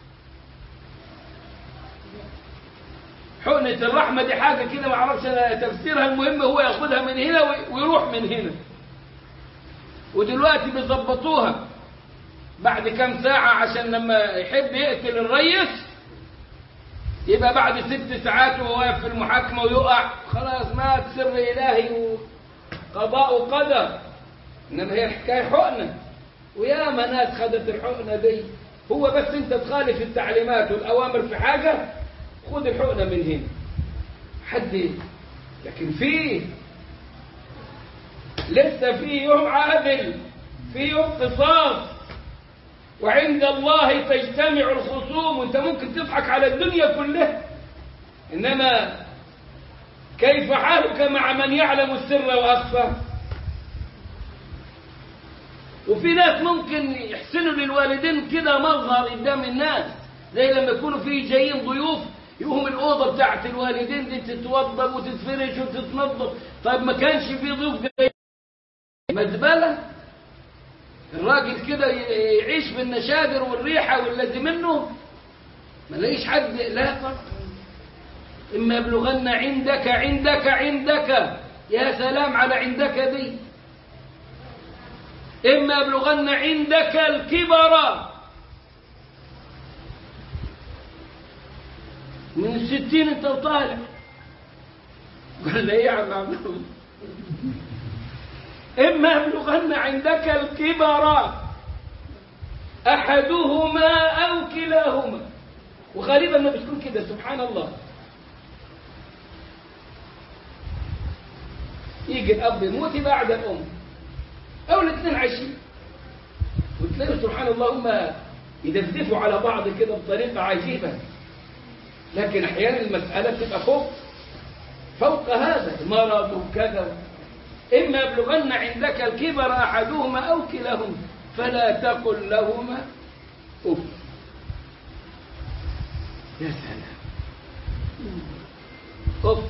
حقنة الرحمة دي حاجة كده ما اعرفش انا تفسيرها، المهم هو ياخدها من هنا ويروح من هنا. ودلوقتي بيظبطوها بعد كام ساعة عشان لما يحب يقتل الريس يبقى بعد ست ساعات وهو واقف في المحاكمة ويقع خلاص مات، سر إلهي وقضاء وقدر. إنما هي حكاية حقنة، وياما ناس خدت الحقنة دي. هو بس أنت تخالف التعليمات والأوامر في حاجة، خد الحقنة من هنا. حد لكن فيه لسه فيه يوم عادل، فيه يوم قصاص، وعند الله تجتمع الخصوم. وانت ممكن تضحك على الدنيا كلها، انما كيف حالك مع من يعلم السر واخفى؟ وفي ناس ممكن يحسنوا للوالدين كده مظهر قدام الناس، زي لما يكونوا فيه جايين ضيوف يقوم الأوضة بتاعت الوالدين دي تتوضب وتتفرش وتتنظف. طيب ما كانش فيه ضيوف جايين مزبلة؟ الراجل كده يعيش بالنشادر والريحة والذي منه ما لاقيش حد. لا طبعا. إما يبلغن عندك عندك عندك، يا سلام على عندك دي. إما يبلغن عندك الكبر، من الستين انت وطالع. قال ايه يا عم عمرو؟ إما يبلغن عندك الكبر أحدهما أو كلاهما. وغالبا ما بتكون كده، سبحان الله. يجي الأب يموت بعد الأم أو الاثنين عايشين، وتلاقوا سبحان الله هم يدفدفوا على بعض كده بطريقة عجيبة. لكن أحيانا المسألة تبقى فوق فوق هذا، مرض كذا. إما يبلغن عندك الكبر أحدهما أو كلاهما فلا تقل لهما أف. يا سلام، أف.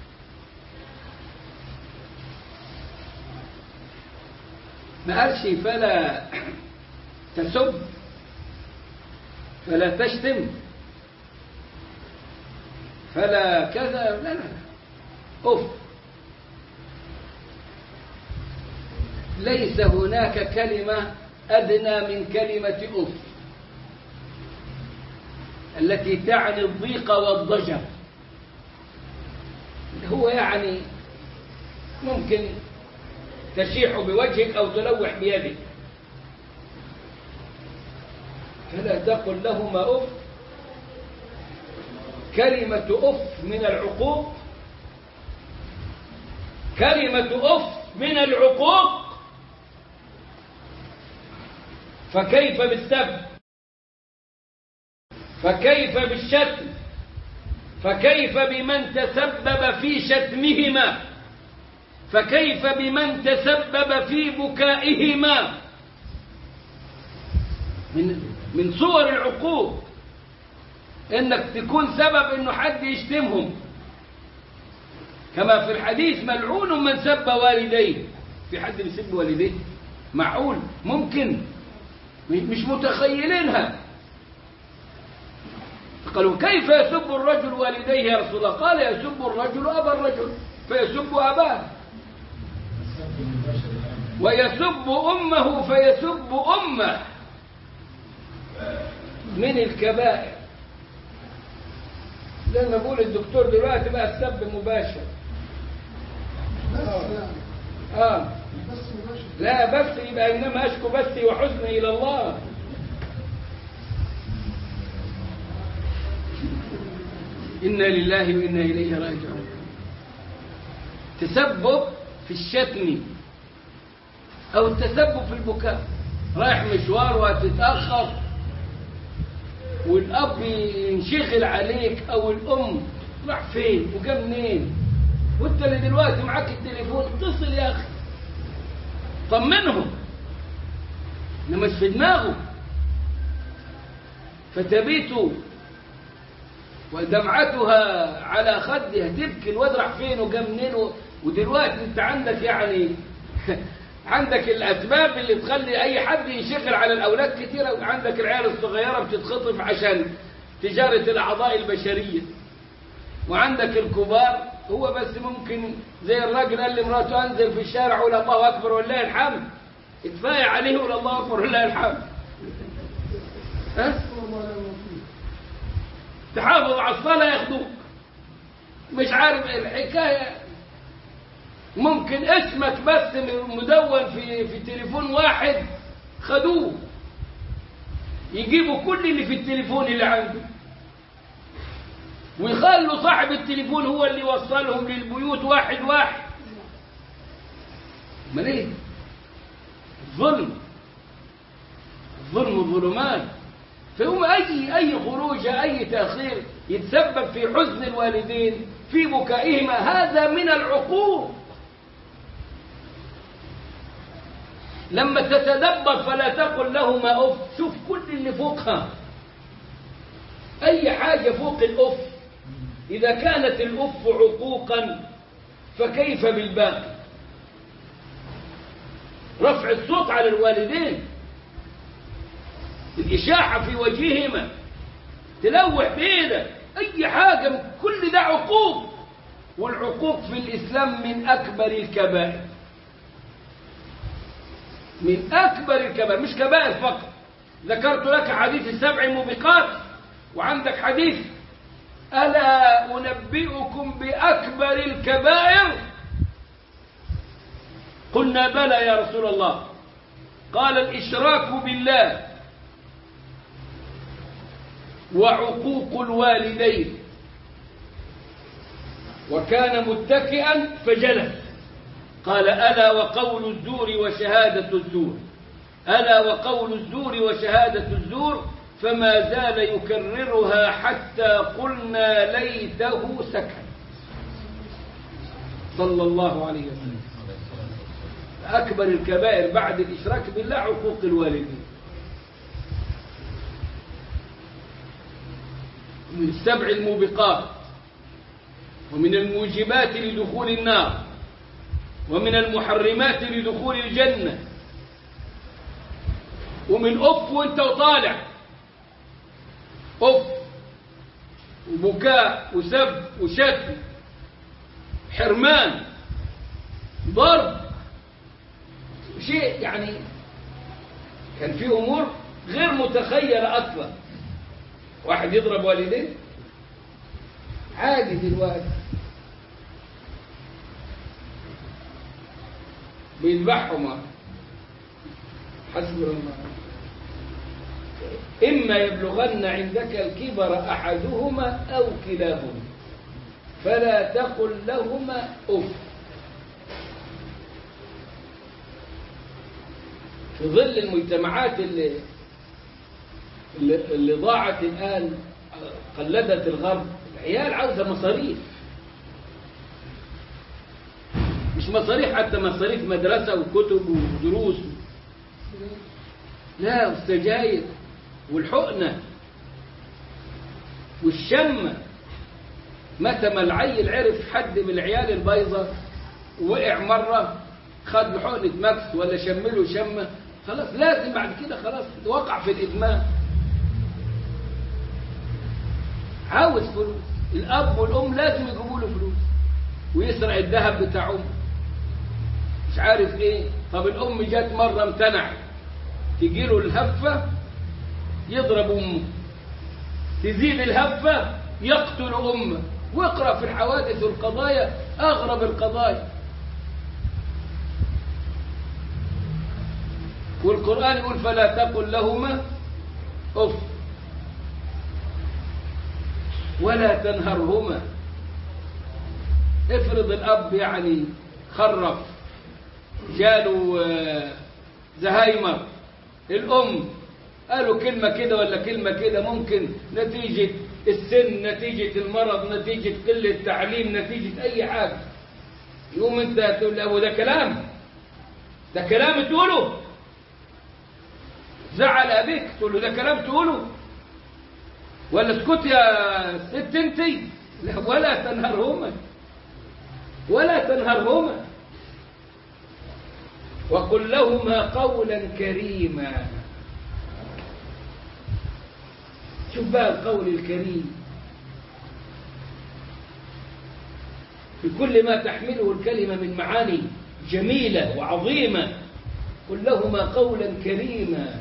ما قالش فلا تسب، فلا تشتم، فلا كذا، لا لا أف. ليس هناك كلمة أدنى من كلمة أف التي تعني الضيق والضجر. هو يعني ممكن تشيح بوجهك أو تلوح بيدك. فلا تقل لهما أف. كلمة أف من العقوق، كلمة أف من العقوق. فكيف بالسب؟ فكيف بالشتم؟ فكيف بمن تسبب في شتمهما؟ فكيف بمن تسبب في بكائهما؟ من من صور العقوق انك تكون سبب انه حد يشتمهم، كما في الحديث ملعون من سب والديه. في حد بيسب والديه؟ معقول؟ ممكن؟ مش متخيلينها. قالوا كيف يسب الرجل والديه يا رسول الله؟ قال يسب الرجل أبا الرجل فيسب أباه، ويسب أمه فيسب أمه. من الكبائر. زي ما بقول الدكتور دلوقتي بقى السب مباشر. آه. آه. لا بس يبقى إنما أشكو بثي وحزني إلى الله. إنا لله وإنا إليه راجعون. تسبب في الشتم أو التسبب في البكاء. رايح مشوار وهتتأخر والأب ينشغل عليك أو الأم راح فين وجا منين، وانت اللي دلوقتي معاك التليفون اتصل يا أخي طمنهم، انما مش في دماغه. فتبيت ودمعتها على خدها تبكي، الواد راح فين وجا منين. ودلوقتي انت عندك يعني عندك الاسباب اللي تخلي اي حد ينشغل على الاولاد كتيره، وعندك العيال الصغيره بتتخطف عشان تجاره الاعضاء البشريه، وعندك الكبار هو بس ممكن زي الراجل قال لمراته انزل في الشارع ولا الله اكبر ولله الحمد، اتفايع عليه ولا الله اكبر ولله الحمد. ها؟ تحافظ على الصلاه ياخدوك. مش عارف الحكايه. ممكن اسمك بس مدون في في تليفون واحد خدوه، يجيبوا كل اللي في التليفون اللي عنده. ويخلوا صاحب التليفون هو اللي يوصلهم للبيوت واحد واحد. ما ليه؟ ظلم، ظلم الظلمات. فهم أي أي خروج أي تأخير يتسبب في حزن الوالدين في بكائهما، هذا من العقوق. لما تتدبر فلا تقل لهما أف. شوف كل اللي فوقها، أي حاجة فوق الأف. إذا كانت الأف عقوقا فكيف بالباقي؟ رفع الصوت على الوالدين، الإشاحة في وجههما، تلوح بيدك، أي حاجة من كل ده عقوق. والعقوق في الإسلام من أكبر الكبائر، من أكبر الكبائر، مش كبائر فقط. ذكرت لك حديث السبع الموبقات، وعندك حديث ألا أنبئكم بأكبر الكبائر؟ قلنا بلى يا رسول الله. قال الإشراك بالله وعقوق الوالدين. وكان متكئا فجلس. قال ألا وقول الزور وشهادة الزور، ألا وقول الزور وشهادة الزور، فما زال يكررها حتى قلنا ليته سكت. صلى الله عليه وسلم. أكبر الكبائر بعد الإشراك بالله عقوق الوالدين. من السبع الموبقات ومن الموجبات لدخول النار ومن المحرمات لدخول الجنة. ومن أف وانت وطالع، أف وبكاء وسب وشتم، حرمان، ضرب، شيء يعني كان في أمور غير متخيلة أصلا. واحد يضرب والديه عادي دلوقتي، بيذبحهما حسب الله. إما يبلغن عندك الكبر أحدهما أو كلاهما فلا تقل لهما أف. في ظل المجتمعات اللي اللي ضاعت الآن، قلدت الغرب، العيال عاوزة مصاريف، مش مصاريف حتى مصاريف مدرسة وكتب ودروس، لا، والسجاير والحقنة والشمة. متى ما العيل عرف حد من العيال البيضة وقع مرة خد له حقنة مكس ولا شمله شمة، خلاص لازم بعد كده خلاص وقع في الإدمان. عاوز فلوس، الأب والأم لازم يجيبوا له فلوس، ويسرق الذهب بتاع أمه، مش عارف إيه. طب الأم جت مرة امتنعت، تجي له الهفة يضرب أمه، تزيد الهفة يقتل أمه. واقرأ في الحوادث والقضايا أغرب القضايا. والقرآن يقول فلا تقل لهما أف ولا تنهرهما. افرض الأب يعني خرف، جاله زهايمر، الأم قالوا كلمة كده ولا كلمة كده، ممكن نتيجة السن، نتيجة المرض، نتيجة قلة تعليم، نتيجة أي حاجة، يقوم أنت تقول له ده كلام، ده كلام تقوله. زعل أبيك تقول له ده كلام تقوله، ولا اسكت يا ست انتي. لا، ولا تنهرهما ولا تنهرهما وقل لهما قولا كريما. شوف بقى القول الكريم في كل ما تحمله الكلمة من معاني جميلة وعظيمة. قل لهما قولا كريما.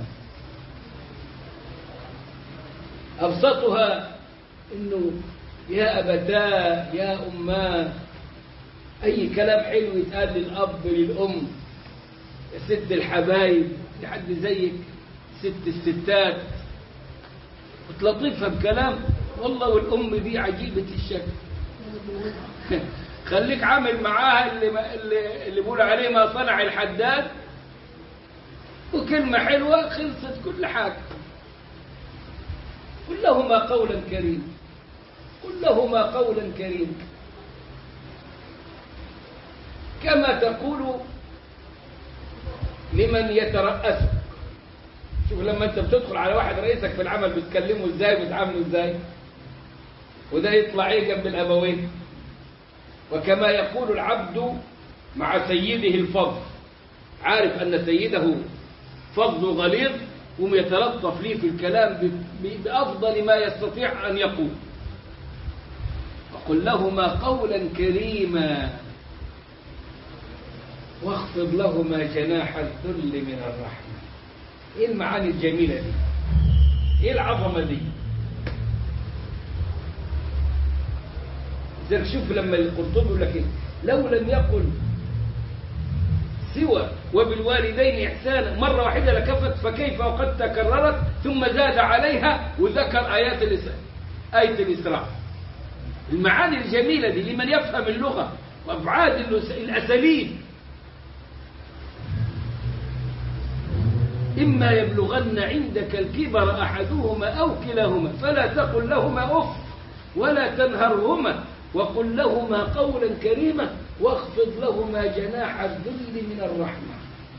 أبسطها إنه يا أبتاه يا أماه، أي كلام حلو يتقال للأب للأم، يا ست الحبايب، في حد زيك ست الستات، وتلطفها بكلام والله والأم دي عجيبة الشكل. خليك عامل معاها اللي ما اللي, اللي بيقول عليه ما صنع الحداد، وكلمة حلوة خلصت كل حاجة. قل لهما قولا كريما، قل لهما قولا كريما، كما تقول لمن يترأسك. شوف لما انت بتدخل على واحد رئيسك في العمل بتكلمه ازاي وبتعامله ازاي، وده يطلع ايه جنب الابوين. وكما يقول العبد مع سيده الفظ، عارف ان سيده فظ غليظ ويتلطف ليه في الكلام بافضل ما يستطيع ان يقول. وقل لهما قولا كريما واخفض لهما جناح الذل من الرحمة. ايه المعاني الجميلة دي، ايه العظمة دي. زي شوف لما القرطبي يقول لك لو لم يقل سوى وبالوالدين إحسانا مرة واحدة لكفت، فكيف وقد تكررت ثم زاد عليها وذكر آيات الإسراء، آية الإسراء. المعاني الجميلة دي لمن يفهم اللغة وأبعاد الأساليب. إما يبلغن عندك الكبر أحدهما أو كلاهما فلا تقل لهما أف ولا تنهرهما وقل لهما قولا كريما واخفض لهما جناح الذل من الرحمة.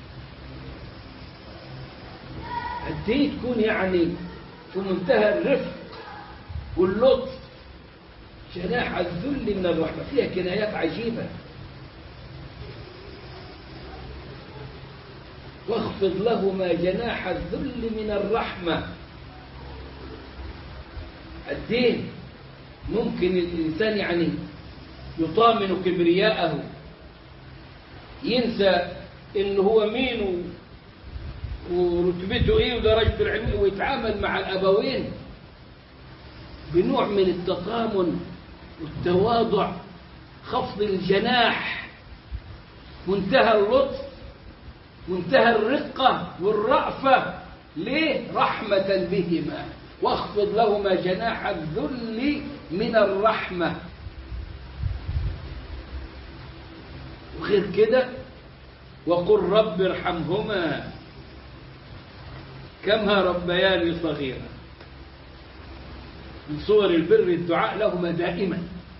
قد تكون يعني في منتهى الرفق واللطف. جناح الذل من الرحمة فيها كنايات عجيبة. واخفض لهما جناح الذل من الرحمة. الدين ممكن الإنسان يعني يطامن كبرياءه، ينسى إنه هو مين ورتبته إيه ودرجته العلمية، ويتعامل مع الأبوين بنوع من التطامن والتواضع، خفض الجناح، منتهى اللطف، منتهى الرقة والرأفة. ليه؟ رحمة بهما. واخفض لهما جناح الذل من الرحمة. وغير كده وقل رب ارحمهما كما ربياني صغيرا. من صور البر الدعاء لهما دائما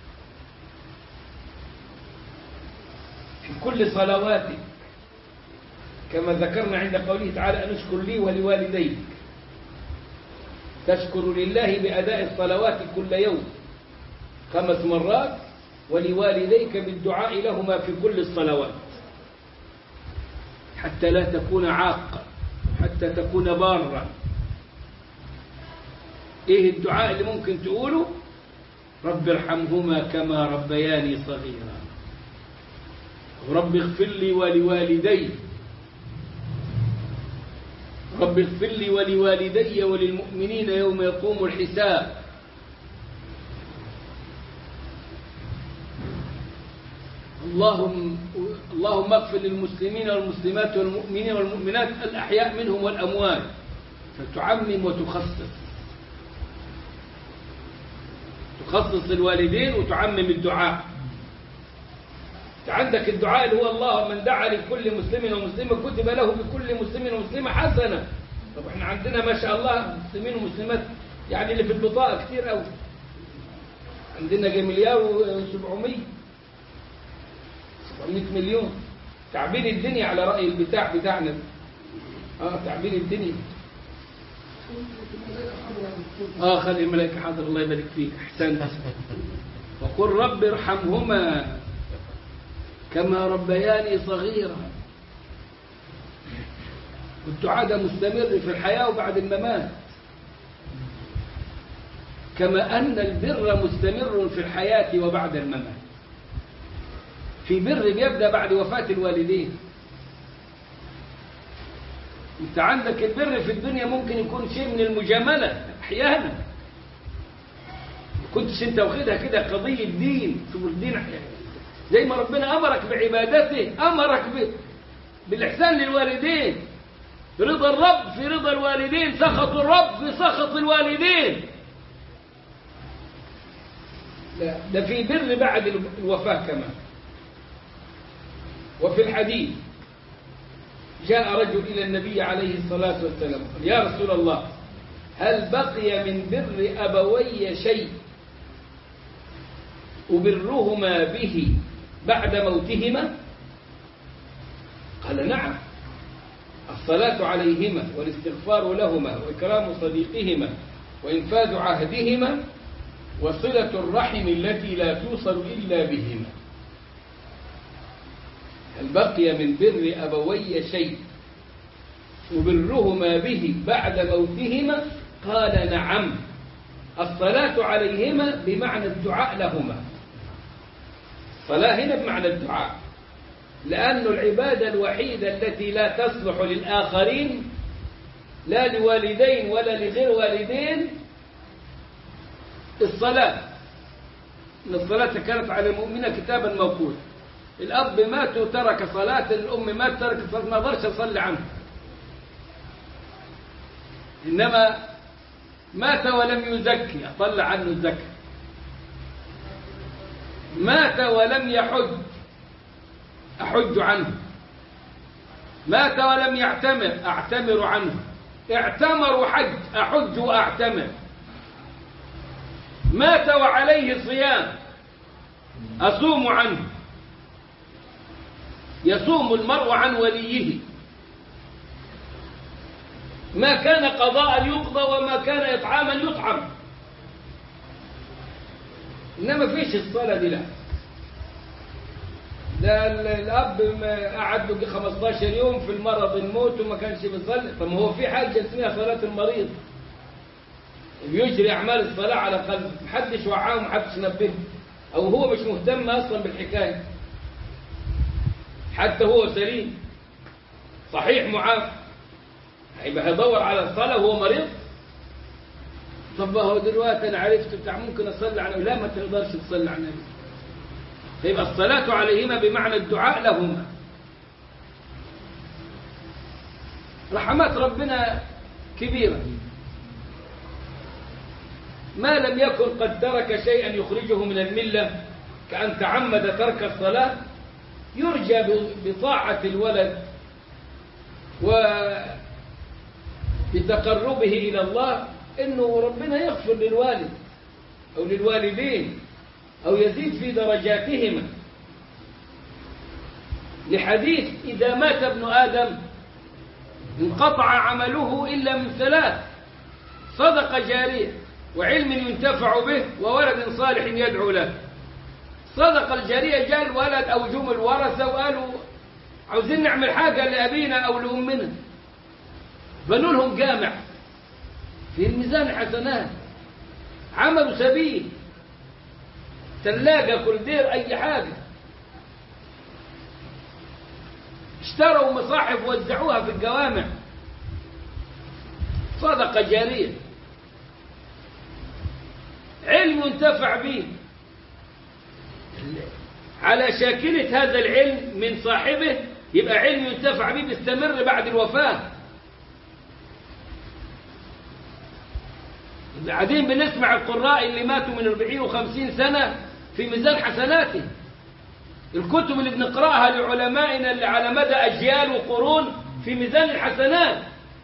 في كل صلواتك، كما ذكرنا عند قوله تعالى أن اشكر لي ولوالديك. تشكر لله بأداء الصلوات كل يوم خمس مرات، ولوالديك بالدعاء لهما في كل الصلوات، حتى لا تكون عاقا، حتى تكون بارا. ايه الدعاء اللي ممكن تقوله؟ رب ارحمهما كما ربياني صغيرا، ورب اغفر لي ولوالدي، رب اغفر لي ولوالدي وللمؤمنين يوم يقوم الحساب. اللهم اللهم اغفر للمسلمين والمسلمات والمؤمنين والمؤمنات الأحياء منهم والأموات. فتعمم وتخصص، تخصص الوالدين وتعمم الدعاء. عندك الدعاء اللي هو الله من دعا لكل مسلم ومسلمة كتب له بكل مسلم ومسلمة حسنة. طب احنا عندنا ما شاء الله مسلمين ومسلمات يعني اللي في البطاقة كتير قوي، عندنا مليار وسبعمية سبعمية مليون. تعبير الدنيا على رأي البتاع بتاعنا. اه تعبير الدنيا. اه خلي الملائكة حاضر الله يبارك فيك احسنت. وقل رب ارحمهما كما ربياني صغيرا. والدعاء ده مستمر في الحياة وبعد الممات، كما أن البر مستمر في الحياة وبعد الممات. في بر بيبدأ بعد وفاة الوالدين. انت عندك البر في الدنيا ممكن يكون شيء من المجاملة احيانا، كنتش انت واخدها كده قضية دين. شوف الدين احيانا زي ما ربنا امرك بعبادته امرك ب... بالاحسان للوالدين. رضا الرب في رضا الوالدين، سخط الرب في سخط الوالدين. لا، ده في بر بعد الوفاة كمان. وفي الحديث جاء رجل إلى النبي عليه الصلاة والسلام قال: يا رسول الله، هل بقي من بر أبوي شيء أبرهما به بعد موتهما؟ قال: نعم، الصلاة عليهما والاستغفار لهما وإكرام صديقهما وإنفاذ عهدهما وصلة الرحم التي لا توصل إلا بهما. هل بقي من بر أبوي شيء أبرهما به بعد موتهما؟ قال: نعم، الصلاة عليهما بمعنى الدعاء لهما. الصلاة هنا بمعنى الدعاء، لأن العبادة الوحيدة التي لا تصلح للآخرين، لا لوالدين ولا لغير والدين، الصلاة. إن الصلاة كانت على المؤمنين كتابا موقوتا. الأب مات وترك صلاة، الأم مات ترك صلاة، ما قدرش يصلي عنه. إنما مات ولم يزكي، أطلع عنه الزكاة. مات ولم يحج، أحج عنه. مات ولم يعتمر، أعتمر عنه. اعتمر وحج، أحج وأعتمر. مات وعليه صيام، أصوم عنه. يصوم المرء عن وليه، ما كان قضاء يقضى وما كان إطعاما يطعم. إنما فيش الصلاة دي. لا، ده الأب قعد له خمسة عشر يوم في المرض الموت وما كانش بيصلي. طب هو في حاجة اسمها صلاة المريض، بيجري أعمال الصلاة على قلبه، محدش وعاه ومحدش نبهه، أو هو مش مهتم أصلا بالحكاية، حتى هو سليم صحيح معافى، هيبقى هيدور على الصلاة وهو مريض؟ طب هو دلوقتي أنا عرفت بتاع ممكن أصلي على، لا، ما تقدرش تصلي على النبي. فيبقى الصلاة عليهما بمعنى الدعاء لهما. رحمات ربنا كبيرة، ما لم يكن قد ترك شيئا يخرجه من الملة كأن تعمد ترك الصلاة، يرجى بطاعة الولد وبتقربه إلى الله إنه ربنا يغفر للوالد أو للوالدين أو يزيد في درجاتهما. لحديث: إذا مات ابن آدم انقطع عمله إلا من ثلاث: صدقة جارية، وعلم ينتفع به، وولد صالح يدعو له. صدقة الجارية جاء الولد أو جم الورثة وقالوا عاوزين نعمل حاجة لأبينا أو لأمنا، بنوا لهم جامع في الميزان حسنات، عملوا سبيل، ثلاجة، كولدير، أي حاجة، اشتروا مصاحف وزعوها في الجوامع. صدقة جارية، علم ينتفع به، على شاكلة هذا العلم من صاحبه يبقى علم ينتفع به بيستمر بعد الوفاة. بعدين بنسمع القراء اللي ماتوا من أربعين وخمسين سنة في ميزان حسناته. الكتب اللي بنقرأها لعلمائنا اللي على مدى أجيال وقرون في ميزان الحسنات.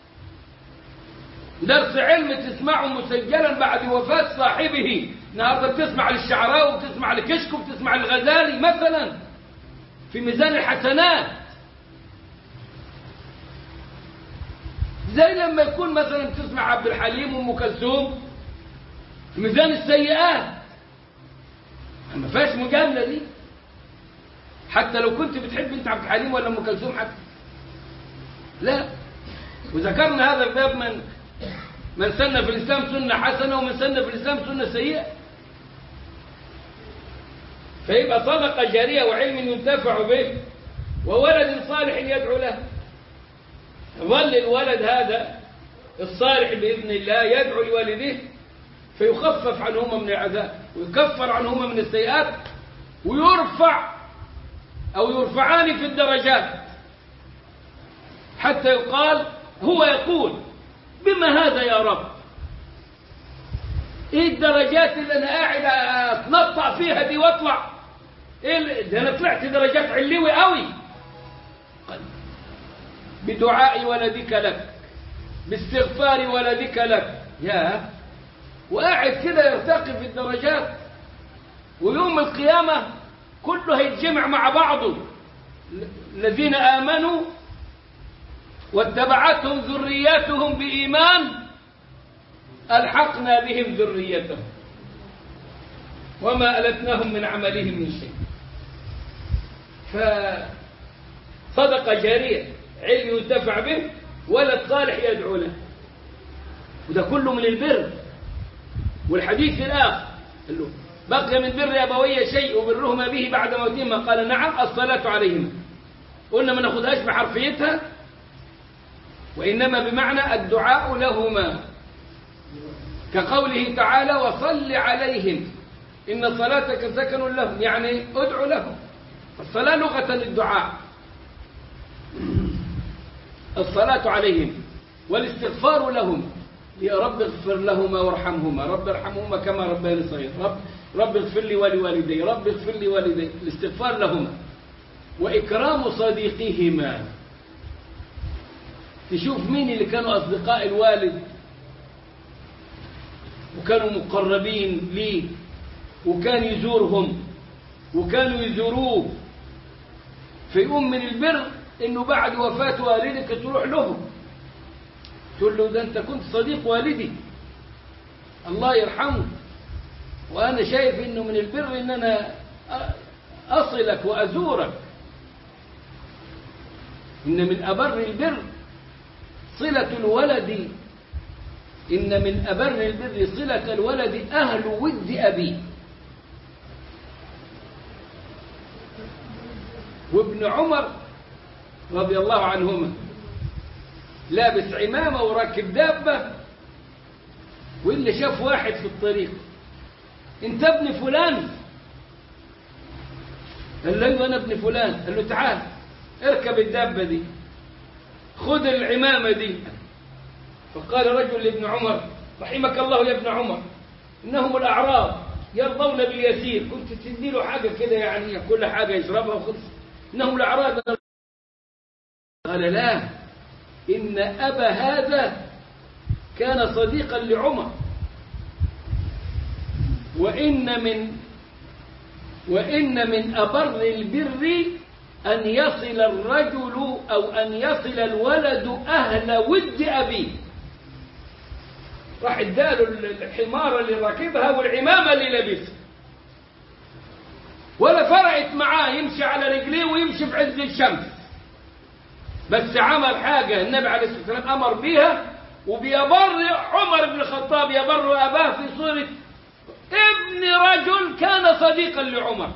درس علم تسمعه مسجلا بعد وفاة صاحبه. النهارده بتسمع للشعراوي وبتسمع لكشك وبتسمع للغزالي مثلا في ميزان الحسنات. زي لما يكون مثلا بتسمع عبد الحليم وام كلثوم في ميزان السيئات. ما فيهاش مجامله دي، حتى لو كنت بتحب انت عبد الحليم ولا ام كلثوم حتى. لا، وذكرنا هذا الباب من من سن في الاسلام سنه حسنه ومن سن في الاسلام سنه سيئه. فيبقى صدقه جاريه وعلم ينتفع به وولد صالح يدعو له. ظل الولد هذا الصالح بإذن الله يدعو لوالديه فيخفف عنهما من العذاب ويكفر عنهما من السيئات ويرفع أو يرفعان في الدرجات، حتى يقال هو يقول: بما هذا يا رب؟ ايه الدرجات اللي انا قاعد اتنطع فيها دي واطلع؟ ايه ده انا طلعت درجات علوي قوي. بدعاء ولدك لك، باستغفار ولدك لك، يا وقاعد كده يرتقي في الدرجات. ويوم القيامة كله هيتجمع مع بعضه. الذين آمنوا واتبعتهم ذرياتهم بإيمان ألحقنا بهم ذريتهم وما ألتناهم من عملهم من شيء. فصدقة جارية، علم ينتفع به، ولد صالح يدعو له، وده كله من البر. والحديث الآخر قال له بقي من بر أبوي شيء وبرهما به بعد موتهما؟ قال نعم، الصلاة عليهما. قلنا ما ناخذهاش بحرفيتها، وإنما بمعنى الدعاء لهما، كقوله تعالى وصل عليهم إن صلاتك سكن لهم، يعني ادعو لهم. الصلاة لغة الدعاء، الصلاة عليهم، والاستغفار لهم، يا رب اغفر لهما وارحمهما، رب ارحمهما كما ربياني صغير، رب رب اغفر لي ولوالدي، رب اغفر لي والدي، الاستغفار لهما. وإكرام صديقهما، تشوف مين اللي كانوا أصدقاء الوالد وكانوا مقربين ليه، وكان يزورهم وكانوا يزوروه. فيقوم من البر إنه بعد وفاة والدك تروح لهم تقول له ده أنت كنت صديق والدي، الله يرحمه، وأنا شايف إنه من البر إن أنا أصلك وأزورك. إن من أبر البر صلة الولد، إن من أبر البر صلة الولد أهل ود أبيه. وابن عمر رضي الله عنهما لابس عمامة وراكب دابة، واللي شاف واحد في الطريق انت ابن فلان؟ قال له ايوه انا ابن فلان. قال له تعال اركب الدابة دي، خذ العمامة دي. فقال رجل لابن عمر رحمك الله يا ابن عمر انهم الاعراب يرضون باليسير، كنت تدي له حاجة كده يعني كل حاجة يشربها وخلص. انهم الاعراب. قال لا، إن أبا هذا كان صديقا لعمر، وإن من وإن من أبر البر أن يصل الرجل أو أن يصل الولد أهل ود أبيه. راح اداله الحمار اللي راكبها والعمامة اللي لابسها، ولا فرقت معاه يمشي على رجليه ويمشي في عز الشمس، بس عمل حاجة النبي عليه الصلاة والسلام أمر بيها. وبيبر عمر بن الخطاب يبر أباه في صورة ابن رجل كان صديقا لعمر.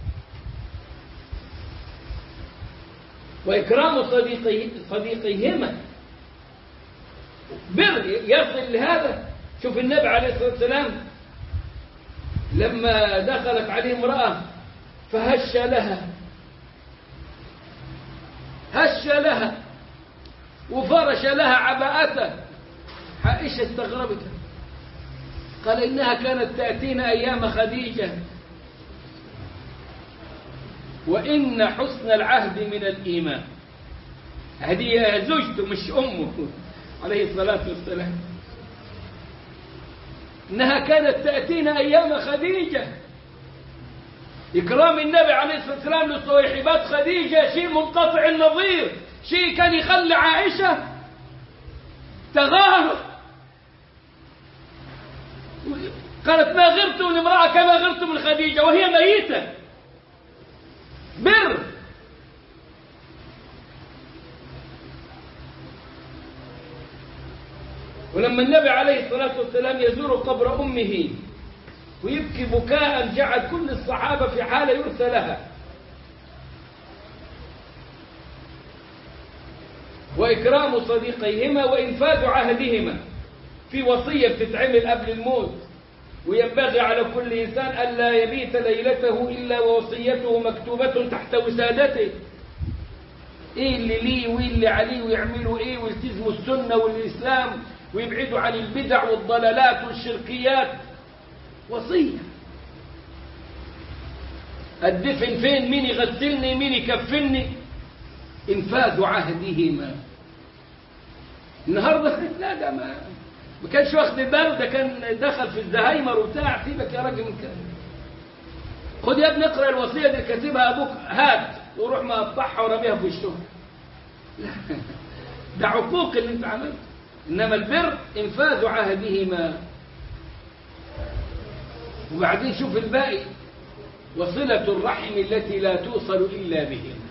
وإكرام صديقي صديقيهما بر يصل لهذا. شوف النبي عليه الصلاة والسلام لما دخلت عليه امرأة فهش لها هش لها وفرش لها عباءته، عائشة استغربت، قال إنها كانت تأتينا أيام خديجة، وإن حسن العهد من الإيمان. هذه زوجته مش أمه عليه الصلاة والسلام. إنها كانت تأتينا أيام خديجة. إكرام النبي عليه الصلاة والسلام لصاحبات خديجة شيء منقطع النظير، شيء كان يخلي عائشة تغار. قالت ما غرت من امرأة كما غرت من خديجة وهي ميتة. بر. ولما النبي عليه الصلاة والسلام يزور قبر أمه ويبكي بكاء جعل كل الصحابة في حالة يرثى لها. وإكرام صديقيهما وإنفاذ عهدهما في وصية بتتعمل قبل الموت. وينبغي على كل إنسان ألا يبيت ليلته إلا ووصيته مكتوبة تحت وسادته. إيه اللي ليه وإيه اللي عليه، ويعملوا إيه، ويلتزموا السنة والإسلام، ويبعدوا عن البدع والضلالات والشركيات. وصية. الدفن فين؟ مين يغسلني؟ مين يكفني؟ انفاذ عهدهما. النهارده لا، ده ما ما كانش واخد باله، ده كان دخل في الزهايمر وبتاع. سيبك يا راجل من كده. خد يا ابني اقرا الوصيه دي كاتبها ابوك، هات وروح مقطعها ورميها في وشهم. ده عقوق اللي انت عملته. انما البر انفاذ عهدهما. وبعدين شوف الباقي: وصلة الرحم التي لا توصل إلا بهم.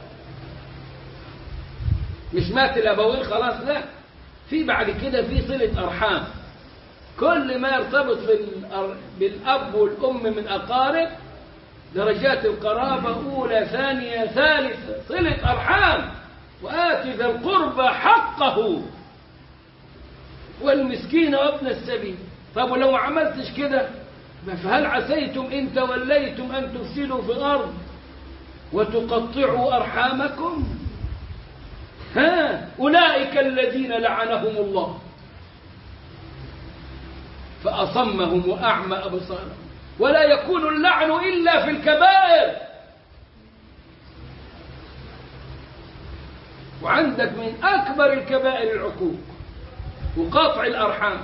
مش مات الأبوين خلاص، لا، في بعد كده في صلة أرحام. كل ما يرتبط بالأب والأم من أقارب، درجات القرابة أولى ثانية ثالثة، صلة أرحام. وآت ذا القربى حقه والمسكين وابن السبيل. طب ولو ما عملتش كده، فهل عسيتم إن توليتم أن تفسدوا في الأرض وتقطعوا أرحامكم؟ ها أولئك الذين لعنهم الله فأصمهم وأعمى أبصارهم. ولا يكون اللعن إلا في الكبائر. وعندك من أكبر الكبائر العقوق وقطع الأرحام.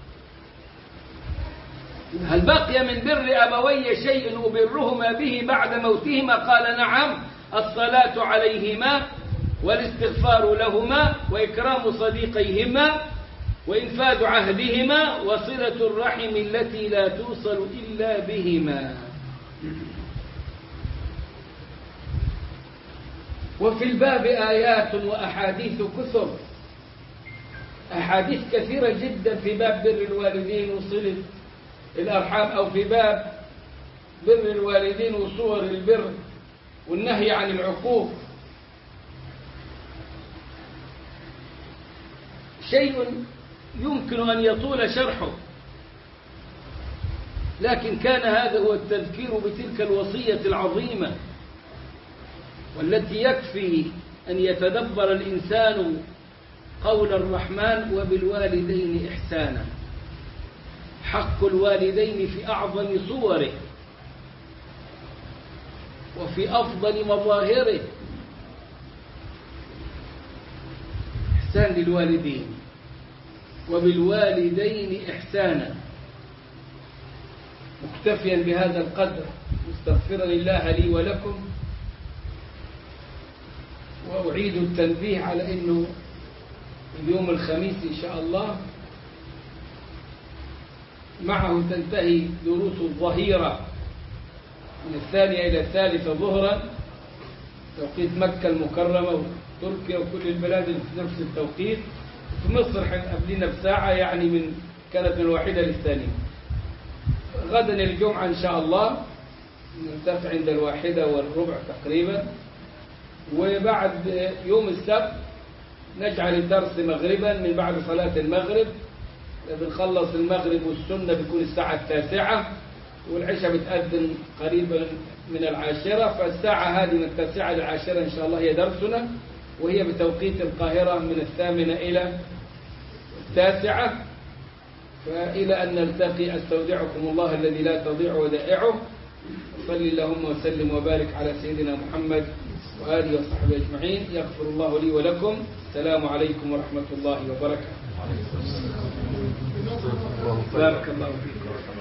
هل بقي من بر أبوي شيء أبرهما به بعد موتهما؟ قال نعم: الصلاة عليهما والاستغفار لهما وإكرام صديقيهما وإنفاذ عهدهما وصلة الرحم التي لا توصل إلا بهما. وفي الباب آيات وأحاديث كثر، أحاديث كثيرة جدا في باب بر الوالدين وصلة الأرحام، أو في باب بر الوالدين وصور البر والنهي عن العقوق. شيء يمكن أن يطول شرحه، لكن كان هذا هو التذكير بتلك الوصية العظيمة، والتي يكفي أن يتدبر الإنسان قول الرحمن: وبالوالدين إحسانا. حق الوالدين في أعظم صوره وفي أفضل مظاهره. إحسان للوالدين. وبالوالدين إحسانا. مكتفيا بهذا القدر، مستغفرا الله لي ولكم، وأعيد التنبيه على أنه اليوم الخميس إن شاء الله معه تنتهي دروس الظهيرة من الثانية إلى الثالثة ظهرا، توقيت مكة المكرمة وتركيا وكل البلاد في نفس التوقيت. في مصر قبلنا بساعة، يعني من كانت من الواحدة للثانية. غدا الجمعة إن شاء الله ننتهي عند الواحدة والربع تقريبا. وبعد يوم السبت نجعل الدرس مغربا من بعد صلاة المغرب. بنخلص المغرب والسنة بيكون الساعة التاسعة، والعشاء بتأذن قريبا من العاشرة، فالساعة هذه من التاسعة للعاشرة إن شاء الله هي درسنا، وهي بتوقيت القاهرة من الثامنة إلى التاسعة. فإلى أن نلتقي أستودعكم الله الذي لا تضيع ودائعه. صل اللهم وسلم وبارك على سيدنا محمد وآله وصحبه أجمعين. يغفر الله لي ولكم. السلام عليكم ورحمة الله وبركاته. بارك الله فيكم.